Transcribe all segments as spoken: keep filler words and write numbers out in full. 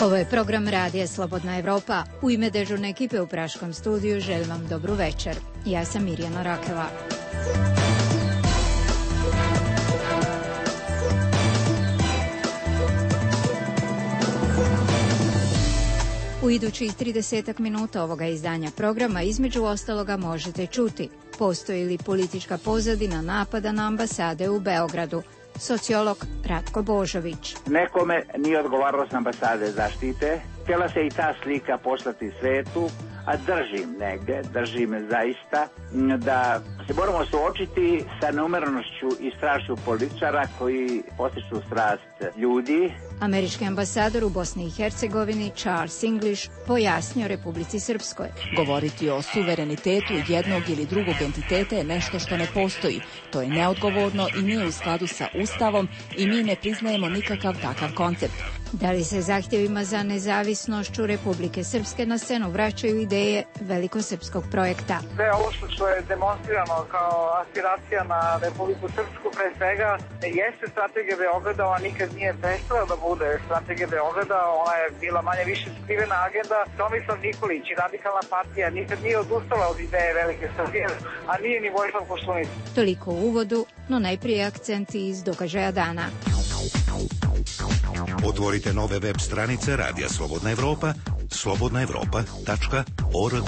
Ovo je program Radija Slobodna Evropa. U ime dežurne ekipe u Praškom studiju želim vam dobru večer. Ja sam Mirjana Rakela. U idućih tridesetak minuta ovoga izdanja programa između ostaloga možete čuti: postoji li politička pozadina napada na ambasade u Beogradu? Sociolog Ratko Božović. Nekome nije odgovaralo s ambasade zaštite. Htjela se i ta slika poslati svetu, a držim negde, držim zaista, da se moramo suočiti sa neumerenošću i strašću političara koji postiču strast ljudi. Američki ambasador u Bosni i Hercegovini Charles English pojasnio Republici Srpskoj. Govoriti o suverenitetu jednog ili drugog entiteta je nešto što ne postoji. To je neodgovorno i nije u skladu sa Ustavom i mi ne priznajemo nikakav takav koncept. Da li se zahtjevima za nezavisnošću Republike Srpske na scenu vraćaju ideje velikosrpskog projekta? Sve ovo što je demonstrirano kao aspiracija na Republiku Srpsku, pre svega, jeste strategija Beograda, ona nikad nije prestala da bude strategija Beograda, ona je bila manje više skrivena agenda. Tomislav Nikolić i Radikalna partija nikad nije odustala od ideje Velike Srbije, a nije ni Vojislav Koštunica. Toliko u uvodu, no najprije akcenti iz događaja dana. Otvorite nove web stranice Radija Slobodna Evropa, slobodna evropa tačka org.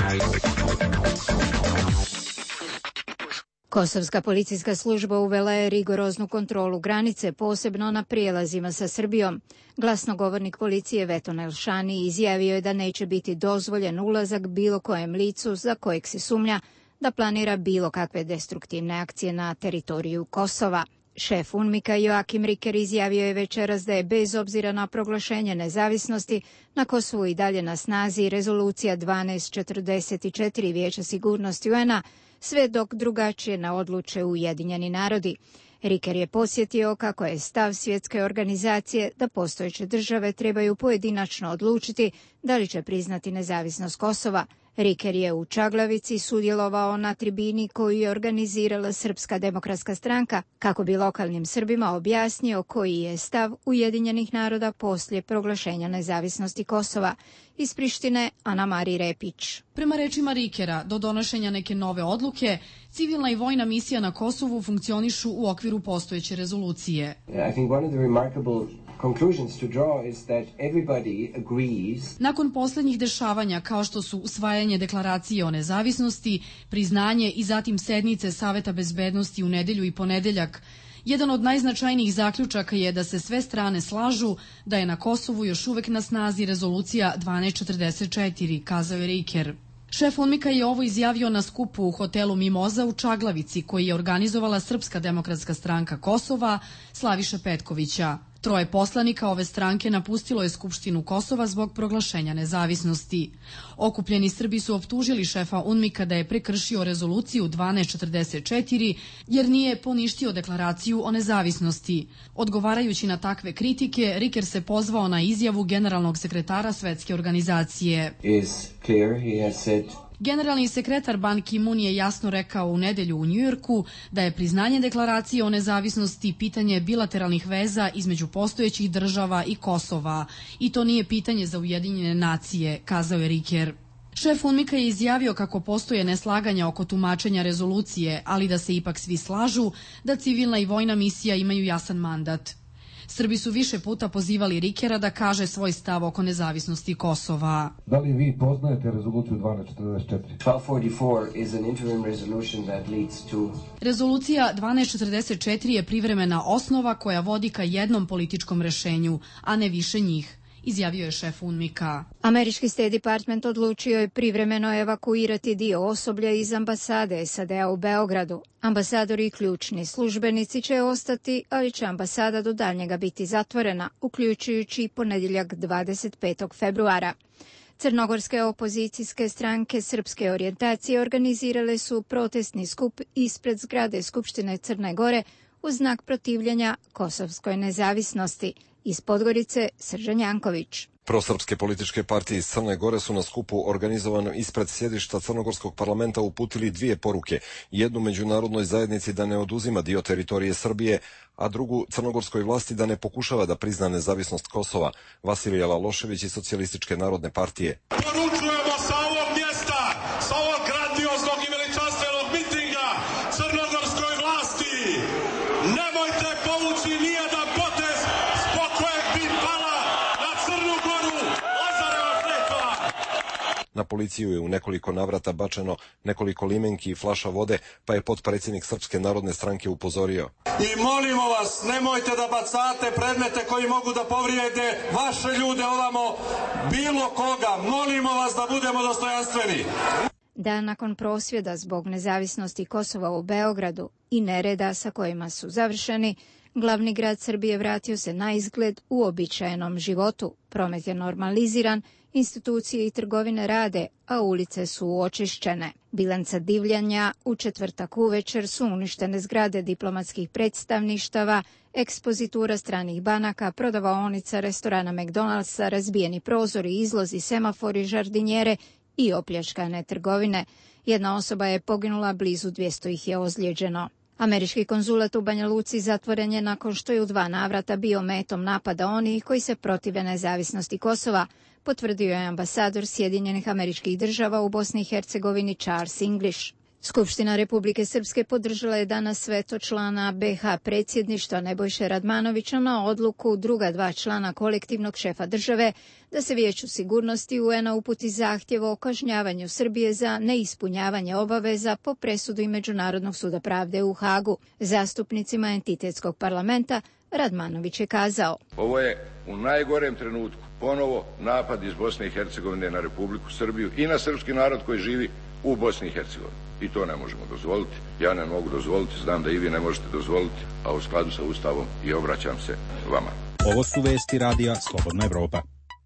Kosovska policijska služba uvela je rigoroznu kontrolu granice, posebno na prijelazima sa Srbijom. Glasnogovornik policije Veton Elšani izjavio je da neće biti dozvoljen ulazak bilo kojem licu za kojeg se sumnja da planira bilo kakve destruktivne akcije na teritoriju Kosova. Šef UNMIK-a Joakim Riker izjavio je večeras da je bez obzira na proglašenje nezavisnosti na Kosovu i dalje na snazi rezolucija dvanaest četrdeset četiri Vijeća sigurnosti U N-a, sve dok drugačije ne odluče Ujedinjeni narodi. Riker je podsjetio kako je stav svjetske organizacije da postojeće države trebaju pojedinačno odlučiti da li će priznati nezavisnost Kosova. Riker je u Čaglavici sudjelovao na tribini koju je organizirala Srpska demokratska stranka kako bi lokalnim Srbima objasnio koji je stav Ujedinjenih naroda poslije proglašenja nezavisnosti Kosova. Iz Prištine Ana Mari Repić. Prema rečima Rikera, do donošenja neke nove odluke, civilna i vojna misija na Kosovu funkcionišu u okviru postojeće rezolucije. I think one of the remarkable conclusions to draw is that everybody agrees. Nakon posljednjih dešavanja kao što su usvajanje deklaracije o nezavisnosti, priznanje i zatim sednice Saveta bezbednosti u nedelju i ponedeljak, jedan od najznačajnijih zaključaka je da se sve strane slažu da je na Kosovu još uvek na snazi rezolucija dvanaest četrdeset četiri, kazao je Riker. Šef UNMIK-a je ovo izjavio na skupu u hotelu Mimoza u Čaglavici koji je organizovala Srpska demokratska stranka Kosova Slaviša Petkovića. Troje poslanika ove stranke napustilo je Skupštinu Kosova zbog proglašenja nezavisnosti. Okupljeni Srbi su optužili šefa UNMIK-a da je prekršio rezoluciju dvanaest četrdeset četiri jer nije poništio deklaraciju o nezavisnosti. Odgovarajući na takve kritike, Riker se pozvao na izjavu generalnog sekretara Svetske organizacije. Is clear, he has said. Generalni sekretar Ban Ki-moon je jasno rekao u nedelju u Njujorku da je priznanje deklaracije o nezavisnosti pitanje bilateralnih veza između postojećih država i Kosova i to nije pitanje za Ujedinjene nacije, kazao je Riker. Šef UNMIK-a je izjavio kako postoje neslaganja oko tumačenja rezolucije, ali da se ipak svi slažu da civilna i vojna misija imaju jasan mandat. Srbi su više puta pozivali Rikera da kaže svoj stav oko nezavisnosti Kosova. Da li vi poznajete rezoluciju dvanaest četrdeset četiri? twelve forty-four is an interim resolution that leads to... Rezolucija dvanaest četrdeset četiri je privremena osnova koja vodi ka jednom političkom rešenju, a ne više njih, izjavio je šef UNMIK-a. Američki State Department odlučio je privremeno evakuirati dio osoblja iz ambasade S A D-a u Beogradu. Ambasadori i ključni službenici će ostati, ali će ambasada do daljnjega biti zatvorena, uključujući ponedjeljak dvadeset petog februara. Crnogorske opozicijske stranke srpske orijentacije organizirale su protestni skup ispred zgrade Skupštine Crne Gore u znak protivljenja kosovskoj nezavisnosti. Iz Podgorice Srđan Janković. Prosrpske političke partije iz Crne Gore su na skupu organizovanom ispred sjedišta Crnogorskog parlamenta uputili dvije poruke. Jednu međunarodnoj zajednici da ne oduzima dio teritorije Srbije, a drugu crnogorskoj vlasti da ne pokušava da prizna nezavisnost Kosova. Vasilije Lalošević iz Socijalističke narodne partije. Poručujemo sa ovog mjesta, sa ovog grandioznog i veličanstvenog mitinga crnogorskoj vlasti. Nemojte povući nijedan potez zbog kojeg bi pala na Crnu Goru Lazareva kletva. Na policiju je u nekoliko navrata bačeno nekoliko limenki i flaša vode, pa je potpredsjednik Srpske narodne stranke upozorio. I molimo vas, nemojte da bacate predmete koji mogu da povrijede vaše ljude ovamo, bilo koga. Molimo vas da budemo dostojanstveni. Dan nakon prosvjeda zbog nezavisnosti Kosova u Beogradu i nereda sa kojima su završeni, glavni grad Srbije vratio se na izgled uobičajenom životu. Promet je normaliziran, institucije i trgovine rade, a ulice su očišćene. Bilanca divljanja u četvrtak uvečer su uništene zgrade diplomatskih predstavništava, ekspozitura stranih banaka, prodavaonica, restorana McDonald'sa, razbijeni prozori, izlozi, semafori, žardinjere i opljačkane trgovine. Jedna osoba je poginula, blizu dvjesto ih je ozlijeđeno. Američki konzulat u Banja Luci zatvoren je nakon što je u dva navrata bio metom napada onih koji se protive nezavisnosti Kosova, potvrdio je ambasador Sjedinjenih Američkih Država u Bosni i Hercegovini Charles English. Skupština Republike Srpske podržala je danas veto člana be ha predsjedništva Nebojše Radmanovića na odluku druga dva člana kolektivnog šefa države da se Vijeću sigurnosti u en a uputi zahtjev o kažnjavanju Srbije za neispunjavanje obaveza po presudi Međunarodnog suda pravde u Hagu. Zastupnicima entitetskog parlamenta Radmanović je kazao: Ovo je u najgorem trenutku ponovo napad iz Bosne i Hercegovine na Republiku Srbiju i na srpski narod koji živi u Bosni i Hercegovini. I to ne možemo dozvoliti. Ja ne mogu dozvoliti, znam da i vi ne možete dozvoliti, a u skladu sa Ustavom i obraćam se vama. Ovo su vesti radija Slobodna Evropa.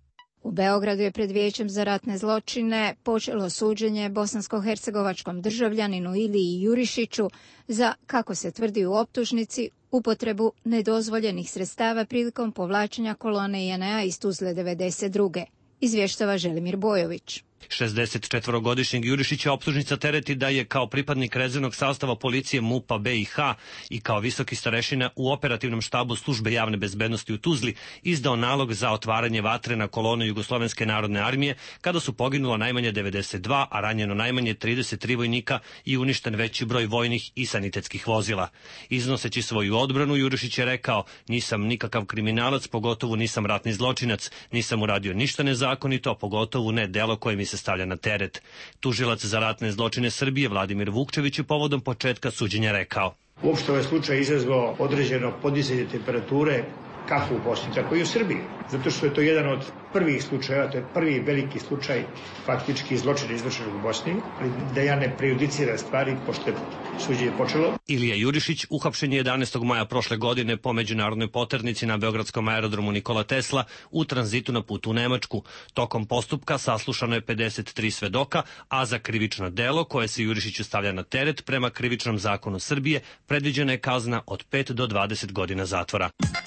U Beogradu je pred Vijećem za ratne zločine počelo suđenje bosansko-hercegovačkom državljaninu Iliji Jurišiću za, kako se tvrdi u optužnici, upotrebu nedozvoljenih sredstava prilikom povlačenja kolone je en a iz Tuzle devedeset druge. Izvještava Želimir Bojović. šezdesetčetvorogodišnjeg Jurišića optužnica tereti da je kao pripadnik rezervnog sastava policije MUP-a be i ha i kao visoki starešina u operativnom štabu službe javne bezbednosti u Tuzli izdao nalog za otvaranje vatre na kolonu Jugoslovenske narodne armije kada su poginulo najmanje devedeset dva, a ranjeno najmanje trideset tri vojnika i uništen veći broj vojnih i sanitetskih vozila. Iznoseći svoju odbranu, Jurišić je rekao: nisam nikakav kriminalac, pogotovo nisam ratni zločinac, nisam uradio ništa nezakonito, pogotovo ne delo koje mi se stavlja na teret. Tužilac za ratne zločine Srbije Vladimir Vukčević je povodom početka suđenja rekao: Uopšte ovaj slučaj izazvao određeno podizanje temperature kako u Bosni, tako i u Srbiji. Zato što je to jedan od prvih slučajeva, to je prvi veliki slučaj faktički zločina izvršenog u Bosni, ali da ja ne prejudiciram stvari, pošto je suđenje počelo. Ilija Jurišić uhapšen je jedanaestog maja prošle godine po međunarodnoj poternici na beogradskom aerodromu Nikola Tesla u tranzitu na putu u Nemačku. Tokom postupka saslušano je pedeset tri svedoka, a za krivično delo koje se Jurišiću stavlja na teret prema krivičnom zakonu Srbije predviđena je kazna od pet do dvadeset godina zatvora.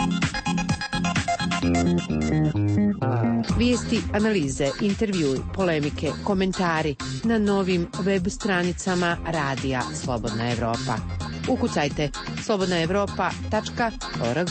Vijesti, analize, intervjui, polemike, komentari na novim web stranicama Radija Slobodna Evropa. Ukucajte slobodna evropa tačka org.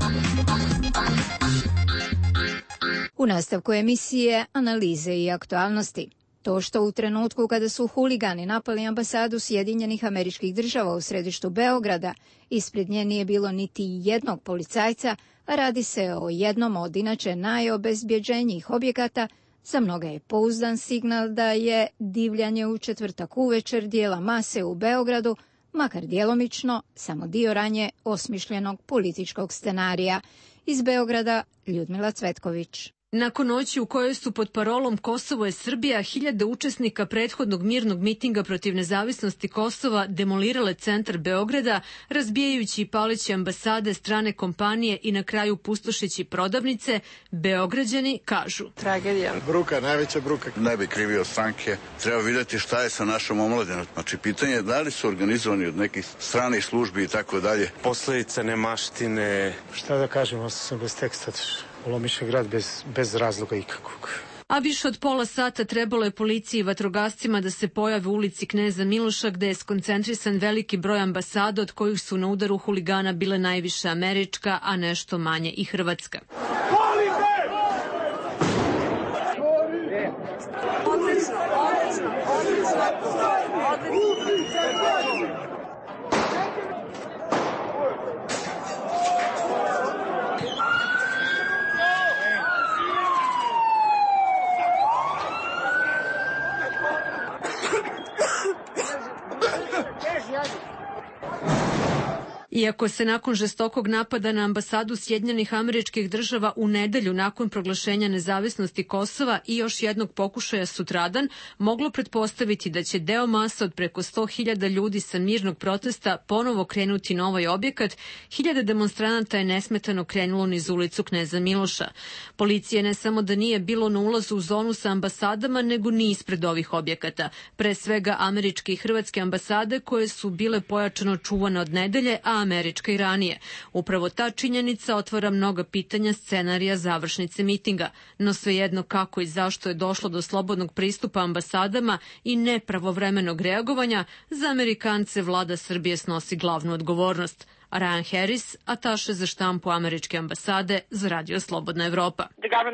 U nastavku emisije Analize i aktualnosti. To što u trenutku kada su huligani napali ambasadu Sjedinjenih Američkih Država u središtu Beograda, ispred nje nije bilo niti jednog policajca, a radi se o jednom od inače najobezbjeđenijih objekata, za mnoga je pouzdan signal da je divljanje u četvrtak uvečer dijela mase u Beogradu, makar djelomično, samo dio ranje osmišljenog političkog scenarija. Iz Beograda Ljudmila Cvetković. Nakon noći u kojoj su pod parolom Kosovo je Srbija hiljade učesnika prethodnog mirnog mitinga protiv nezavisnosti Kosova demolirale centar Beograda, razbijajući i paleći ambasade, strane kompanije i na kraju pustošeći prodavnice, Beograđani kažu: tragedija. Bruka, najveća bruka. Ne bi krivio stranke. Treba vidjeti šta je sa našom omladinom. Znači, pitanje je da li su organizovani od nekih stranih službi i tako dalje. Posledice nemaštine. Šta da kažem, ostao sam bez teksta. olomiše grad bez, bez razloga ikakvog. A više od pola sata trebalo je policiji i vatrogascima da se pojave u ulici Kneza Miloša, gde je skoncentrisan veliki broj ambasada, od kojih su na udaru huligana bile najviše američka, a nešto manje i hrvatska. Odlično, odlično, odlično, odlično. Iako se nakon žestokog napada na ambasadu Sjedinjenih Američkih Država u nedelju nakon proglašenja nezavisnosti Kosova i još jednog pokušaja sutradan moglo pretpostaviti da će deo masa od preko sto hiljada ljudi sa mirnog protesta ponovo krenuti na ovaj objekat, hiljade demonstranata je nesmetano krenulo niz ulicu Kneza Miloša. Policije ne samo da nije bilo na ulazu u zonu sa ambasadama, nego ni ispred ovih objekata. Pre svega američke i hrvatske ambasade koje su bile pojačano čuvane od nedelje, a američka i ranije. Upravo ta činjenica otvara mnoga pitanja scenarija završnice mitinga, no svejedno kako i zašto je došlo do slobodnog pristupa ambasadama i nepravovremenog reagovanja, za Amerikance vlada Srbije snosi glavnu odgovornost. Ryan Harris, ataše za štampu američke ambasade za Radio Slobodna Evropa.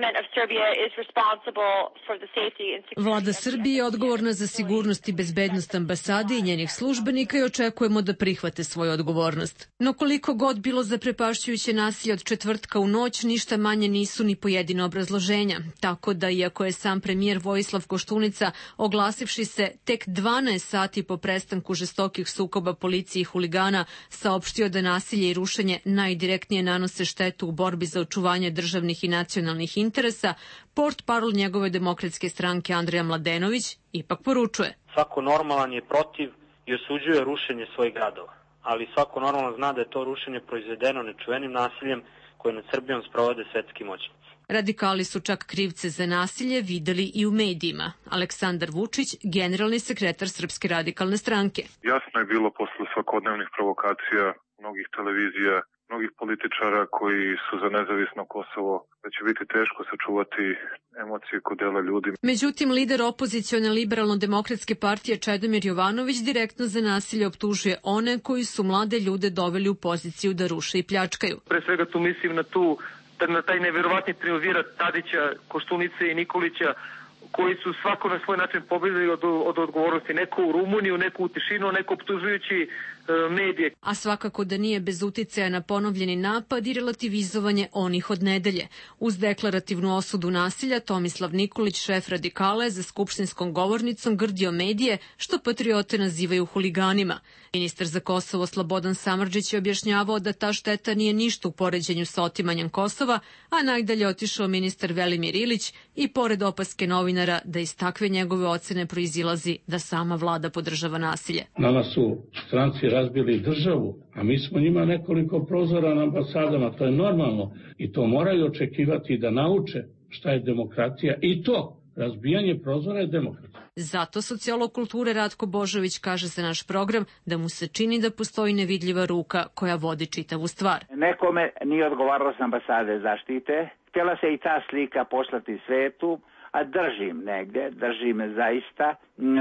Vlada Srbije je odgovorna za sigurnost i bezbednost ambasade i njenih službenika i očekujemo da prihvate svoju odgovornost. No koliko god bilo zaprepašćujuće nasilje od četvrtka u noć, ništa manje nisu ni pojedina obrazloženja. Tako da, iako je sam premijer Vojislav Koštunica, oglasivši se tek dvanaest sati po prestanku žestokih sukoba policije i huligana, saopštio da nasilje i rušenje najdirektnije nanose štetu u borbi za očuvanje državnih i nacionalnih interesa, portparol njegove demokratske stranke Andrija Mladenović ipak poručuje. Svako normalan je protiv i osuđuje rušenje svojih gradova, ali svako normalan zna da je to rušenje proizvedeno nečuvenim nasiljem koje nad Srbijom sprovode svetski moćnici. Radikali su čak krivce za nasilje videli i u medijima. Aleksandar Vučić, generalni sekretar Srpske radikalne stranke. Jasno je bilo posle svakodnevnih provokacija mnogih televizija, mnogih političara koji su za nezavisno Kosovo, da će biti teško sačuvati emocije kod dela ljudi. Međutim, lider opozicione liberalno-demokratske partije Čedomir Jovanović direktno za nasilje optužuje one koji su mlade ljude doveli u poziciju da ruše i pljačkaju. Pre svega tu mislim na tu na taj neverovatni triumvirat Tadića, Koštunice i Nikolića, koji su svako na svoj način pobedili od, od odgovornosti. Neko u Rumuniju, neko u tišinu, neko optužujući e, medije. A svakako da nije bez uticaja na ponovljeni napad i relativizovanje onih od nedelje. Uz deklarativnu osudu nasilja, Tomislav Nikolić, šef radikala, za skupštinskom govornicom grdio medije, što patriote nazivaju huliganima. Ministar za Kosovo Slobodan Samardžić je objašnjavao da ta šteta nije ništa u poređenju sa otimanjem Kosova, a najdalje otišao ministar Velimir Ilić i pored opaske novinara da iz takve njegove ocene proizilazi da sama vlada podržava nasilje. Nama su stranci razbili državu, a mi smo njima nekoliko prozora na ambasadama, to je normalno i to moraju očekivati da nauče šta je demokratija i to. Razbijanje prozora je demokratija. Zato sociolog kulture Ratko Božović kaže za naš program da mu se čini da postoji nevidljiva ruka koja vodi čitavu stvar. Nekome nije odgovaralo s ambasade zaštite. Htjela se i ta slika poslati svetu, a držim negde, držim zaista,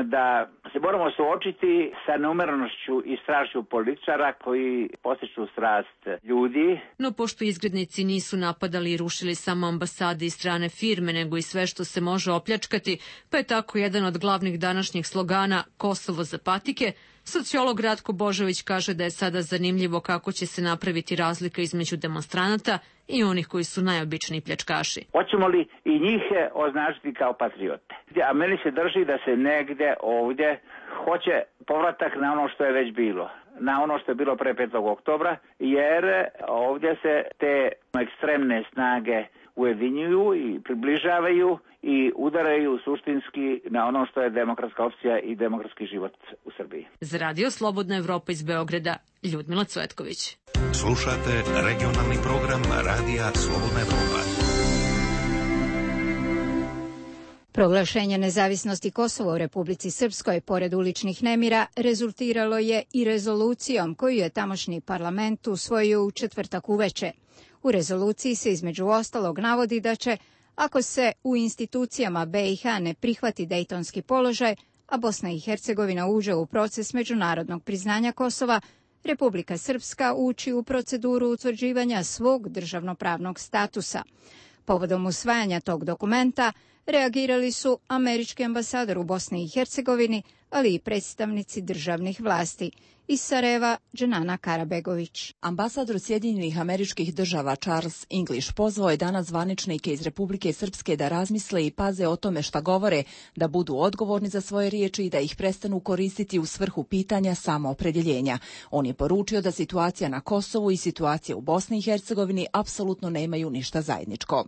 da se moramo suočiti sa neumjerenošću i strašću političara koji postiču strast ljudi. No pošto izgrednici nisu napadali i rušili samo ambasade i strane firme, nego i sve što se može opljačkati, pa je tako jedan od glavnih današnjih slogana Kosovo za patike, sociolog Ratko Božović kaže da je sada zanimljivo kako će se napraviti razlika između demonstranata i onih koji su najobičniji pljačkaši. Hoćemo li i njih označiti kao patriote? A meni se drži da se negde ovdje hoće povratak na ono što je već bilo, na ono što je bilo pre petog oktobra, jer ovdje se te ekstremne snage ujedinjuju i približavaju i udaraju suštinski na ono što je demokratska opcija i demokratski život u Srbiji. Za Radio Slobodna Evropa iz Beograda, Ljudmila Cvetković. Slušate regionalni program Radija Slobodna Evropa. Proglašenje nezavisnosti Kosova u Republici Srpskoj, pored uličnih nemira, rezultiralo je i rezolucijom koju je tamošnji parlament usvojio u četvrtak uveče. U rezoluciji se između ostalog navodi da će, ako se u institucijama B i H ne prihvati dejtonski položaj, a Bosna i Hercegovina uđe u proces međunarodnog priznanja Kosova, Republika Srpska ući u proceduru utvrđivanja svog državnopravnog statusa. Povodom usvajanja tog dokumenta reagirali su američki ambasador u Bosni i Hercegovini, ali i predstavnici državnih vlasti. Iz Sarajeva, Dženana Karabegović. Ambasador Sjedinjenih Američkih Država Charles English pozvao je danas zvaničnike iz Republike Srpske da razmisle i paze o tome šta govore, da budu odgovorni za svoje riječi i da ih prestanu koristiti u svrhu pitanja samoopredjeljenja. On je poručio da situacija na Kosovu i situacija u Bosni i Hercegovini apsolutno nemaju ništa zajedničko.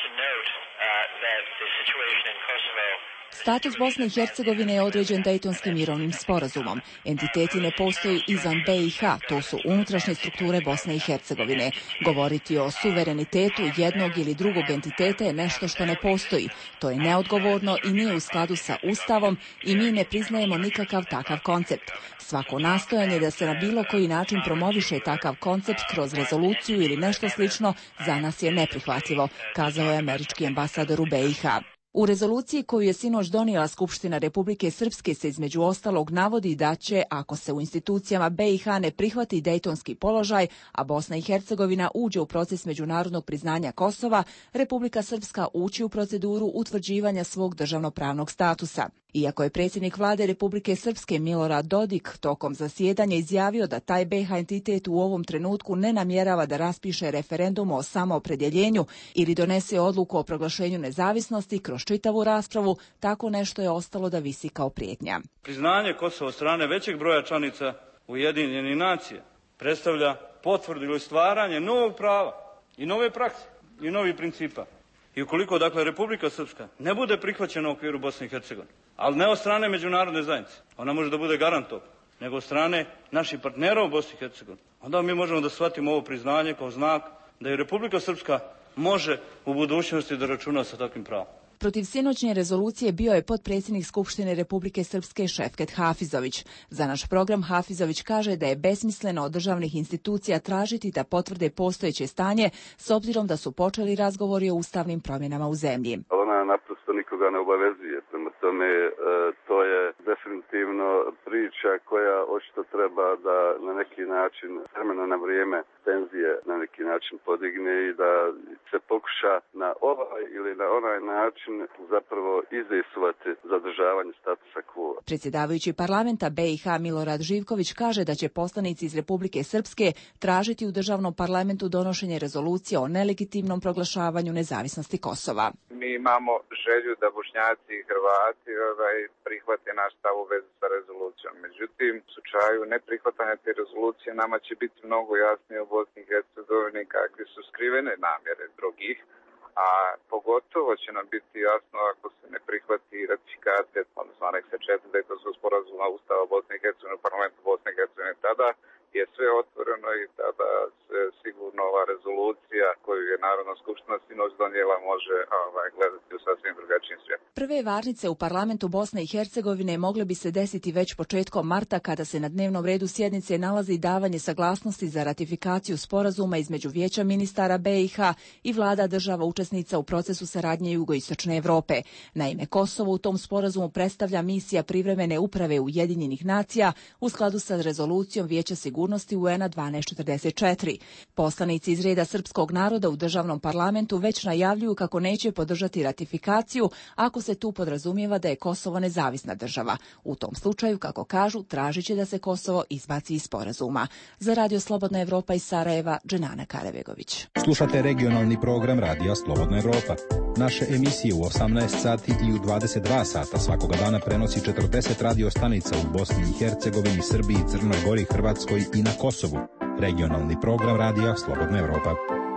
Status Bosne i Hercegovine je određen Dejtonskim mirovnim sporazumom. Entiteti ne postoji izvan B i H, to su unutrašnje strukture Bosne i Hercegovine. Govoriti o suverenitetu jednog ili drugog entiteta je nešto što ne postoji. To je neodgovorno i nije u skladu sa Ustavom i mi ne priznajemo nikakav takav koncept. Svako nastojanje da se na bilo koji način promoviše takav koncept kroz rezoluciju ili nešto slično za nas je neprihvatljivo, kazao je američki ambasador u B i H. U rezoluciji koju je sinoć donijela Skupština Republike Srpske se između ostalog navodi da će, ako se u institucijama B i H ne prihvati dejtonski položaj, a Bosna i Hercegovina uđe u proces međunarodnog priznanja Kosova, Republika Srpska ući u proceduru utvrđivanja svog državnopravnog statusa. Iako je predsjednik vlade Republike Srpske Milorad Dodik tokom zasjedanja izjavio da taj B i H entitet u ovom trenutku ne namjerava da raspiše referendum o samoopredjeljenju ili donese odluku o proglašenju nezavisnosti kroz čitavu raspravu, tako nešto je ostalo da visi kao prijetnja. Priznanje Kosova od strane većeg broja članica Ujedinjenih nacija predstavlja potvrdu ili stvaranje novog prava i nove prakse i novih principa. I ukoliko, dakle, Republika Srpska ne bude prihvaćena u okviru Bosne i Hercegovine, ali ne od strane međunarodne zajednice, ona može da bude garant toga, nego od strane naših partnera u Bosni i Hercegovini, onda mi možemo da shvatimo ovo priznanje kao znak da i Republika Srpska može u budućnosti da računa sa takvim pravom. Protiv sinoćnje rezolucije bio je potpredsjednik Skupštine Republike Srpske Šefket Hafizović. Za naš program Hafizović kaže da je besmisleno od državnih institucija tražiti da potvrde postojeće stanje s obzirom da su počeli razgovori o ustavnim promjenama u zemlji. Ona naprosto nikoga ne obavezuje. Prema tome, to je definitivno priča koja očito treba da na neki način vremena na vrijeme tenzije na neki način podigne i da se pokuša na ovaj ili na onaj način zapravo izdejstvovati zadržavanje statusa quo. Predsjedavajući parlamenta B i H Milorad Živković kaže da će poslanici iz Republike Srpske tražiti u državnom parlamentu donošenje rezolucije o nelegitimnom proglašavanju nezavisnosti Kosova. Mi imamo želju da Bošnjaci i Hrvati ovaj, prihvate naš stav u vezi sa rezolucijom. Međutim, u slučaju neprihvatanja te rezolucije nama će biti mnogo jasnije u Bosni i Hercegovini kakve su skrivene namjere drugih, a pogotovo će nam biti jasno ako se ne prihvati ratifikacija, odnosno aneksa četiri Dejtonskog sporazuma Ustava Bosne i Hercegovine u parlamentu Bosne i Hercegovine. Tada je sve otvoreno i tada se sigurno ova rezolucija koju je Narodna skupština sinoć donijela može ovaj, gledati u sasvim drugačijim svijetom. Prve varnice u parlamentu Bosne i Hercegovine mogle bi se desiti već početkom marta kada se na dnevnom redu sjednice nalazi davanje saglasnosti za ratifikaciju sporazuma između Vijeća ministara B i H i vlada država učesnica u procesu saradnje jugoistočne Evrope. Naime, Kosovo u tom sporazumu predstavlja misija privremene uprave Ujedinjenih nacija u skladu sa rezolucijom Vijeća sigurnosti U N a dvanaest četrdeset četiri. Poslanici iz reda srpskog naroda u državnom parlamentu već najavljuju kako neće podržati ratifikaciju ako se tu podrazumijeva da je Kosovo nezavisna država. U tom slučaju, kako kažu, tražit će da se Kosovo izbaci iz sporazuma. Za Radio Slobodna Evropa iz Sarajeva, Dženana Karabegović. Slušate regionalni program Radija Slobodna Evropa. Naše emisije u osamnaest sati i u dvadeset dva sata svakoga dana prenosi četrdeset radio stanica u Bosni i Hercegovini, Srbiji, Crnoj Gori, Hrvatskoj i na Kosovu. Regionalni program Radija Slobodna Evropa.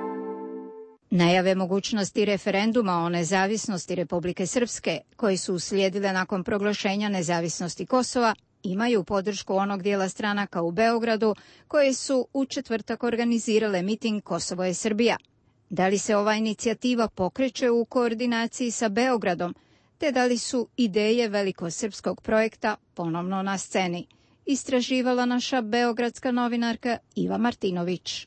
Najave mogućnosti referenduma o nezavisnosti Republike Srpske, koji su uslijedile nakon proglašenja nezavisnosti Kosova, imaju podršku onog dijela stranaka u Beogradu koje su u četvrtak organizirale miting Kosovo je Srbija. Da li se ova inicijativa pokreće u koordinaciji sa Beogradom, te da li su ideje velikosrpskog projekta ponovno na sceni? Istraživala naša beogradska novinarka Iva Martinović.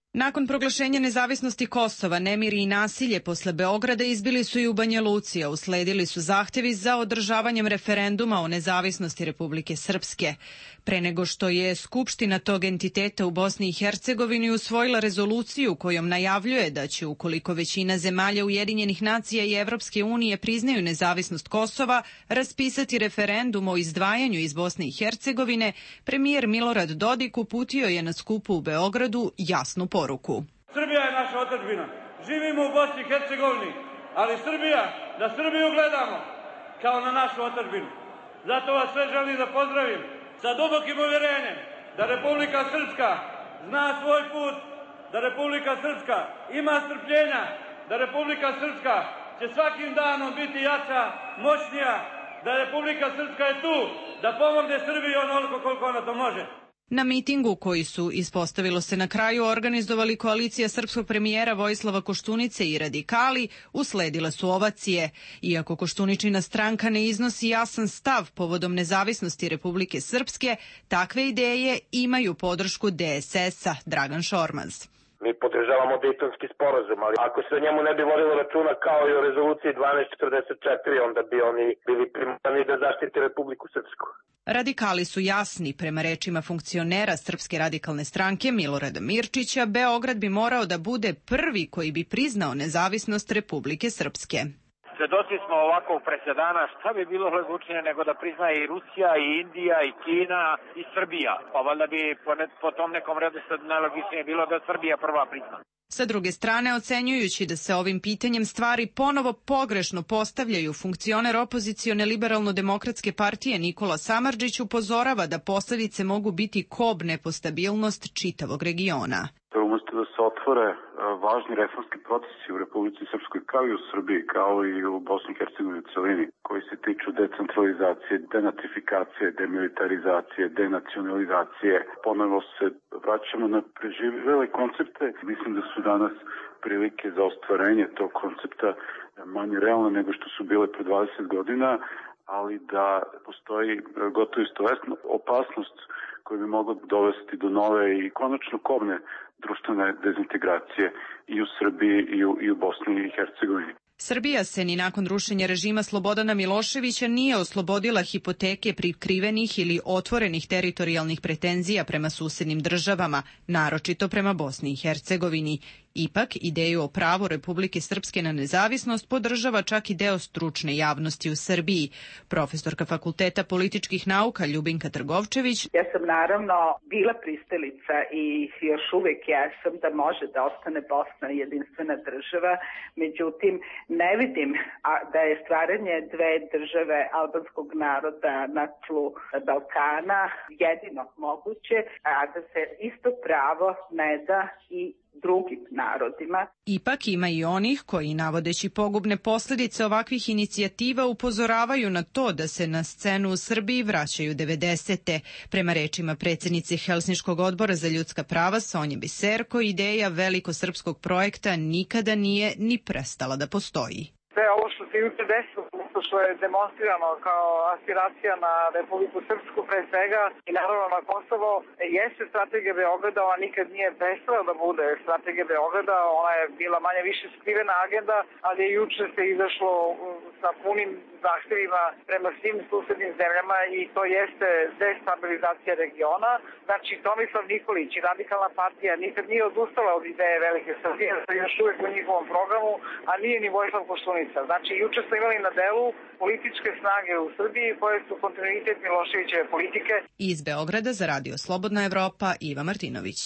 Nakon proglašenja nezavisnosti Kosova, nemiri i nasilje posle Beograda izbili su i u Banja Luci, a usledili su zahtevi za održavanjem referenduma o nezavisnosti Republike Srpske. Pre nego što je Skupština tog entiteta u Bosni i Hercegovini usvojila rezoluciju kojom najavljuje da će, ukoliko većina zemalja Ujedinjenih nacija i Evropske unije priznaju nezavisnost Kosova, raspisati referendum o izdvajanju iz Bosne i Hercegovine, premijer Milorad Dodik uputio je na skupu u Beogradu jasnu poruku. Srbija je naša otadžbina. Živimo u Bosni i Hercegovini, ali Srbija, da Srbiju gledamo kao na našu otadžbinu. Zato vas sve želim da pozdravim sa dubokim uvjerenjem da Republika Srpska zna svoj put, da Republika Srpska ima strpljenja, da Republika Srpska će svakim danom biti jača, moćnija, da Republika Srpska je tu da pomogne Srbiji onoliko koliko ona to može. Na mitingu koji su, ispostavilo se na kraju, organizovali koalicija srpskog premijera Vojislava Koštunice i radikali, usledile su ovacije. Iako Koštuničina stranka ne iznosi jasan stav povodom nezavisnosti Republike Srpske, takve ideje imaju podršku D S S-a, Dragan Šormaz. Mi podržavamo Dejtonski sporazum, ali ako se o njemu ne bi vodilo računa kao i o rezoluciji dvanaest četrdeset četiri, onda bi oni bili primani da zaštite Republiku Srpsku. Radikali su jasni. Prema rečima funkcionera Srpske radikalne stranke Milorada Mirčića, Beograd bi morao da bude prvi koji bi priznao nezavisnost Republike Srpske. Svedoci smo ovakvog presedana, šta bi bilo odlučnije nego da priznaje i Rusija, i Indija, i Kina, i Srbija. Pa valjda bi po, ne, po tom nekom redu sad najlogičnije bilo da Srbija prva prizna. Sa druge strane, ocenjujući da se ovim pitanjem stvari ponovo pogrešno postavljaju, funkcioner opozicione liberalno-demokratske partije Nikola Samardžić upozorava da posledice mogu biti kobne po stabilnost čitavog regiona. Umesto da se otvore važni reformski procesi u Republici Srpskoj kao i u Srbiji, kao i u Bosni i Hercegovini u celini, koji se tiču decentralizacije, denatifikacije, demilitarizacije, denacionalizacije, ponovo se vraćamo na preživele koncepte. Mislim da su danas prilike za ostvarenje tog koncepta manje realne nego što su bile pre dvadeset godina, ali da postoji gotovo istovesna opasnost koja bi mogla dovesti do nove i konačno kobne društvene dezintegracije i u Srbiji i u, i u Bosni i Hercegovini. Srbija se ni nakon rušenja režima Slobodana Miloševića nije oslobodila hipoteke prikrivenih ili otvorenih teritorijalnih pretenzija prema susednim državama, naročito prema Bosni i Hercegovini. Ipak, ideju o pravu Republike Srpske na nezavisnost podržava čak i deo stručne javnosti u Srbiji. Profesorka Fakulteta političkih nauka Ljubinka Trgovčević. Ja sam naravno bila pristalica i još uvek jesam da može da ostane Bosna jedinstvena država, međutim ne vidim da je stvaranje dve države albanskog naroda na tlu Balkana jedino moguće, a da se isto pravo ne da i drugim narodima. Ipak ima i onih koji, navodeći pogubne posljedice ovakvih inicijativa, upozoravaju na to da se na scenu u Srbiji vraćaju devedesete. Prema rečima predsjednice Helsinškog odbora za ljudska prava Sonje Biserko, ideja velikosrpskog projekta nikada nije ni prestala da postoji. Sve ovo što se juče desilo, što je demonstrirano kao aspiracija na Republiku Srpsku pre svega i naravno na Kosovo, jeste strategija Beograda, ona nikad nije prestala da bude strategija Beograda, ona je bila manje više skrivena agenda, ali je juče se izašlo sa punim zahtjevima prema svim susednim zemljama i to jeste destabilizacija regiona. Znači, Tomislav Nikolić i Radikalna partija nikad nije odustala od ideje Velike Srbije, još uvek u njihovom programu, a nije ni Vojislav Koštunica. Znači, juče smo imali na delu političke snage u Srbiji koje su kontinuitet Miloševićeve politike. Iz Beograda za Radio Slobodna Evropa, Iva Martinović.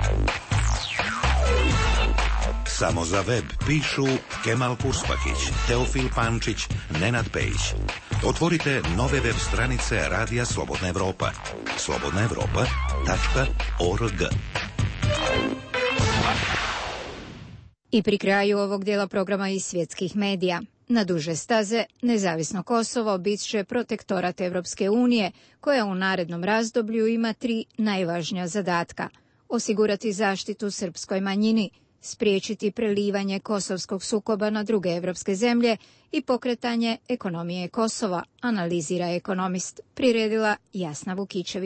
Samo za web pišu Kemal Kurspahić, Teofil Pančić, Nenad Pejić. Otvorite nove web stranice Radija Slobodna Evropa. slobodna evropa tačka org. I pri kraju ovog dijela programa iz svjetskih medija. Na duže staze, nezavisno Kosovo bit će protektorat Evropske unije, koja u narednom razdoblju ima tri najvažnija zadatka. Osigurati zaštitu srpskoj manjini, spriječiti prelivanje kosovskog sukoba na druge evropske zemlje i pokretanje ekonomije Kosova, analizira ekonomist, priredila Jasna Vukičević.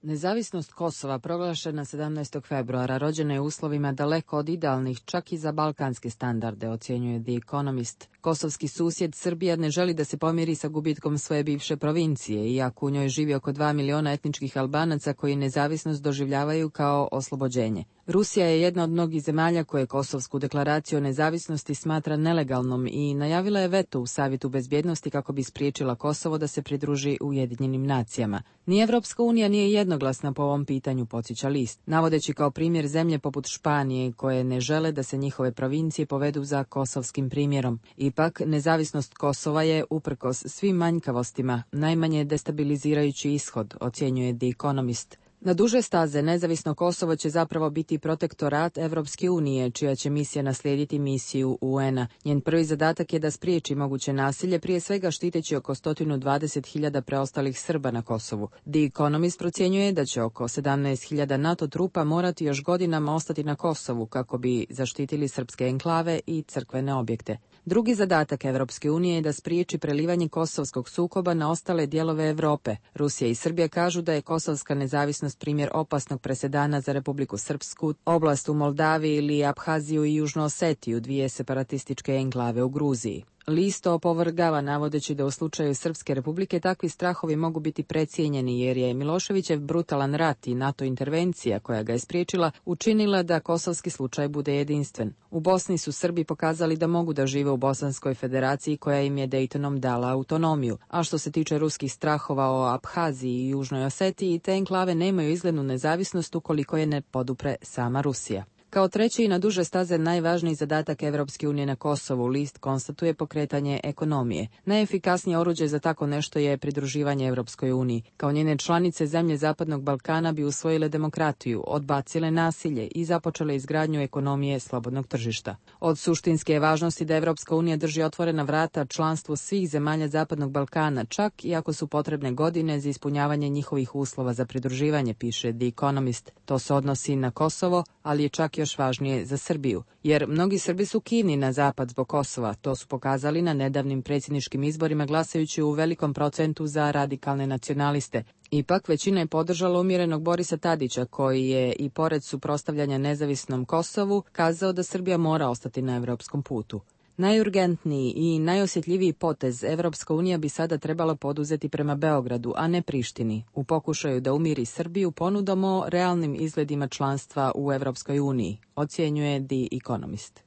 Nezavisnost Kosova proglašena sedamnaestog februara rođena je u uslovima daleko od idealnih čak i za balkanske standarde, ocjenjuje The Economist. Kosovski susjed Srbija ne želi da se pomiri sa gubitkom svoje bivše provincije, iako u njoj živi oko dva miliona etničkih Albanaca koji nezavisnost doživljavaju kao oslobođenje. Rusija je jedna od mnogih zemalja koje Kosovsku deklaraciju o nezavisnosti smatra nelegalnom i najavila je veto u Savjetu bezbjednosti kako bi spriječila Kosovo da se pridruži Ujedinjenim nacijama. Ni Evropska unija nije jednoglasna po ovom pitanju, podsjeća list, navodeći kao primjer zemlje poput Španije koje ne žele da se njihove provincije povedu za kosovskim primjerom. Ipak, nezavisnost Kosova je, uprkos svim manjkavostima, najmanje destabilizirajući ishod, ocjenjuje The Economist. Na duže staze nezavisno Kosovo će zapravo biti protektorat Evropske unije, čija će misija naslijediti misiju U N-a. Njen prvi zadatak je da spriječi moguće nasilje, prije svega štiteći oko sto dvadeset hiljada preostalih Srba na Kosovu. The Economist procjenjuje da će oko sedamnaest hiljada NATO trupa morati još godinama ostati na Kosovu kako bi zaštitili srpske enklave i crkvene objekte. Drugi zadatak Evropske unije je da spriječi prelivanje kosovskog sukoba na ostale dijelove Europe. Rusija i Srbija kažu da je kosovska nezavisnost primjer opasnog presedana za Republiku Srpsku, oblast u Moldaviji ili Abhaziju i Južnu Osetiju, dvije separatističke enklave u Gruziji. List opovrgava navodeći da u slučaju Srpske republike takvi strahovi mogu biti precijenjeni jer je Miloševićev brutalan rat i NATO intervencija koja ga je spriječila učinila da kosovski slučaj bude jedinstven. U Bosni su Srbi pokazali da mogu da žive u Bosanskoj federaciji koja im je Dejtonom dala autonomiju, a što se tiče ruskih strahova o Abhaziji i Južnoj Osetiji, te enklave nemaju izglednu nezavisnost ukoliko je ne podupre sama Rusija. Kao treći i na duže staze najvažniji zadatak Evropske unije na Kosovu, list konstatuje pokretanje ekonomije. Najefikasnije oruđe za tako nešto je pridruživanje Evropskoj uniji. Kao njene članice, zemlje Zapadnog Balkana bi usvojile demokratiju, odbacile nasilje i započele izgradnju ekonomije slobodnog tržišta. Od suštinske je važnosti da Evropska unija drži otvorena vrata članstvu svih zemalja Zapadnog Balkana, čak i ako su potrebne godine za ispunjavanje njihovih uslova za pridruživanje, piše The Economist. To se odnosi na Kosovo, ali je čak još važnije za Srbiju, jer mnogi Srbi su kivni na zapad zbog Kosova. To su pokazali na nedavnim predsjedničkim izborima glasajući u velikom procentu za radikalne nacionaliste. Ipak, većina je podržala umjerenog Borisa Tadića, koji je, i pored suprotstavljanja nezavisnom Kosovu, kazao da Srbija mora ostati na evropskom putu. Najurgentniji i najosjetljiviji potez Evropska unija bi sada trebala poduzeti prema Beogradu, a ne Prištini, u pokušaju da umiri Srbiju ponudom o realnim izgledima članstva u Evropskoj uniji, ocjenjuje The Economist.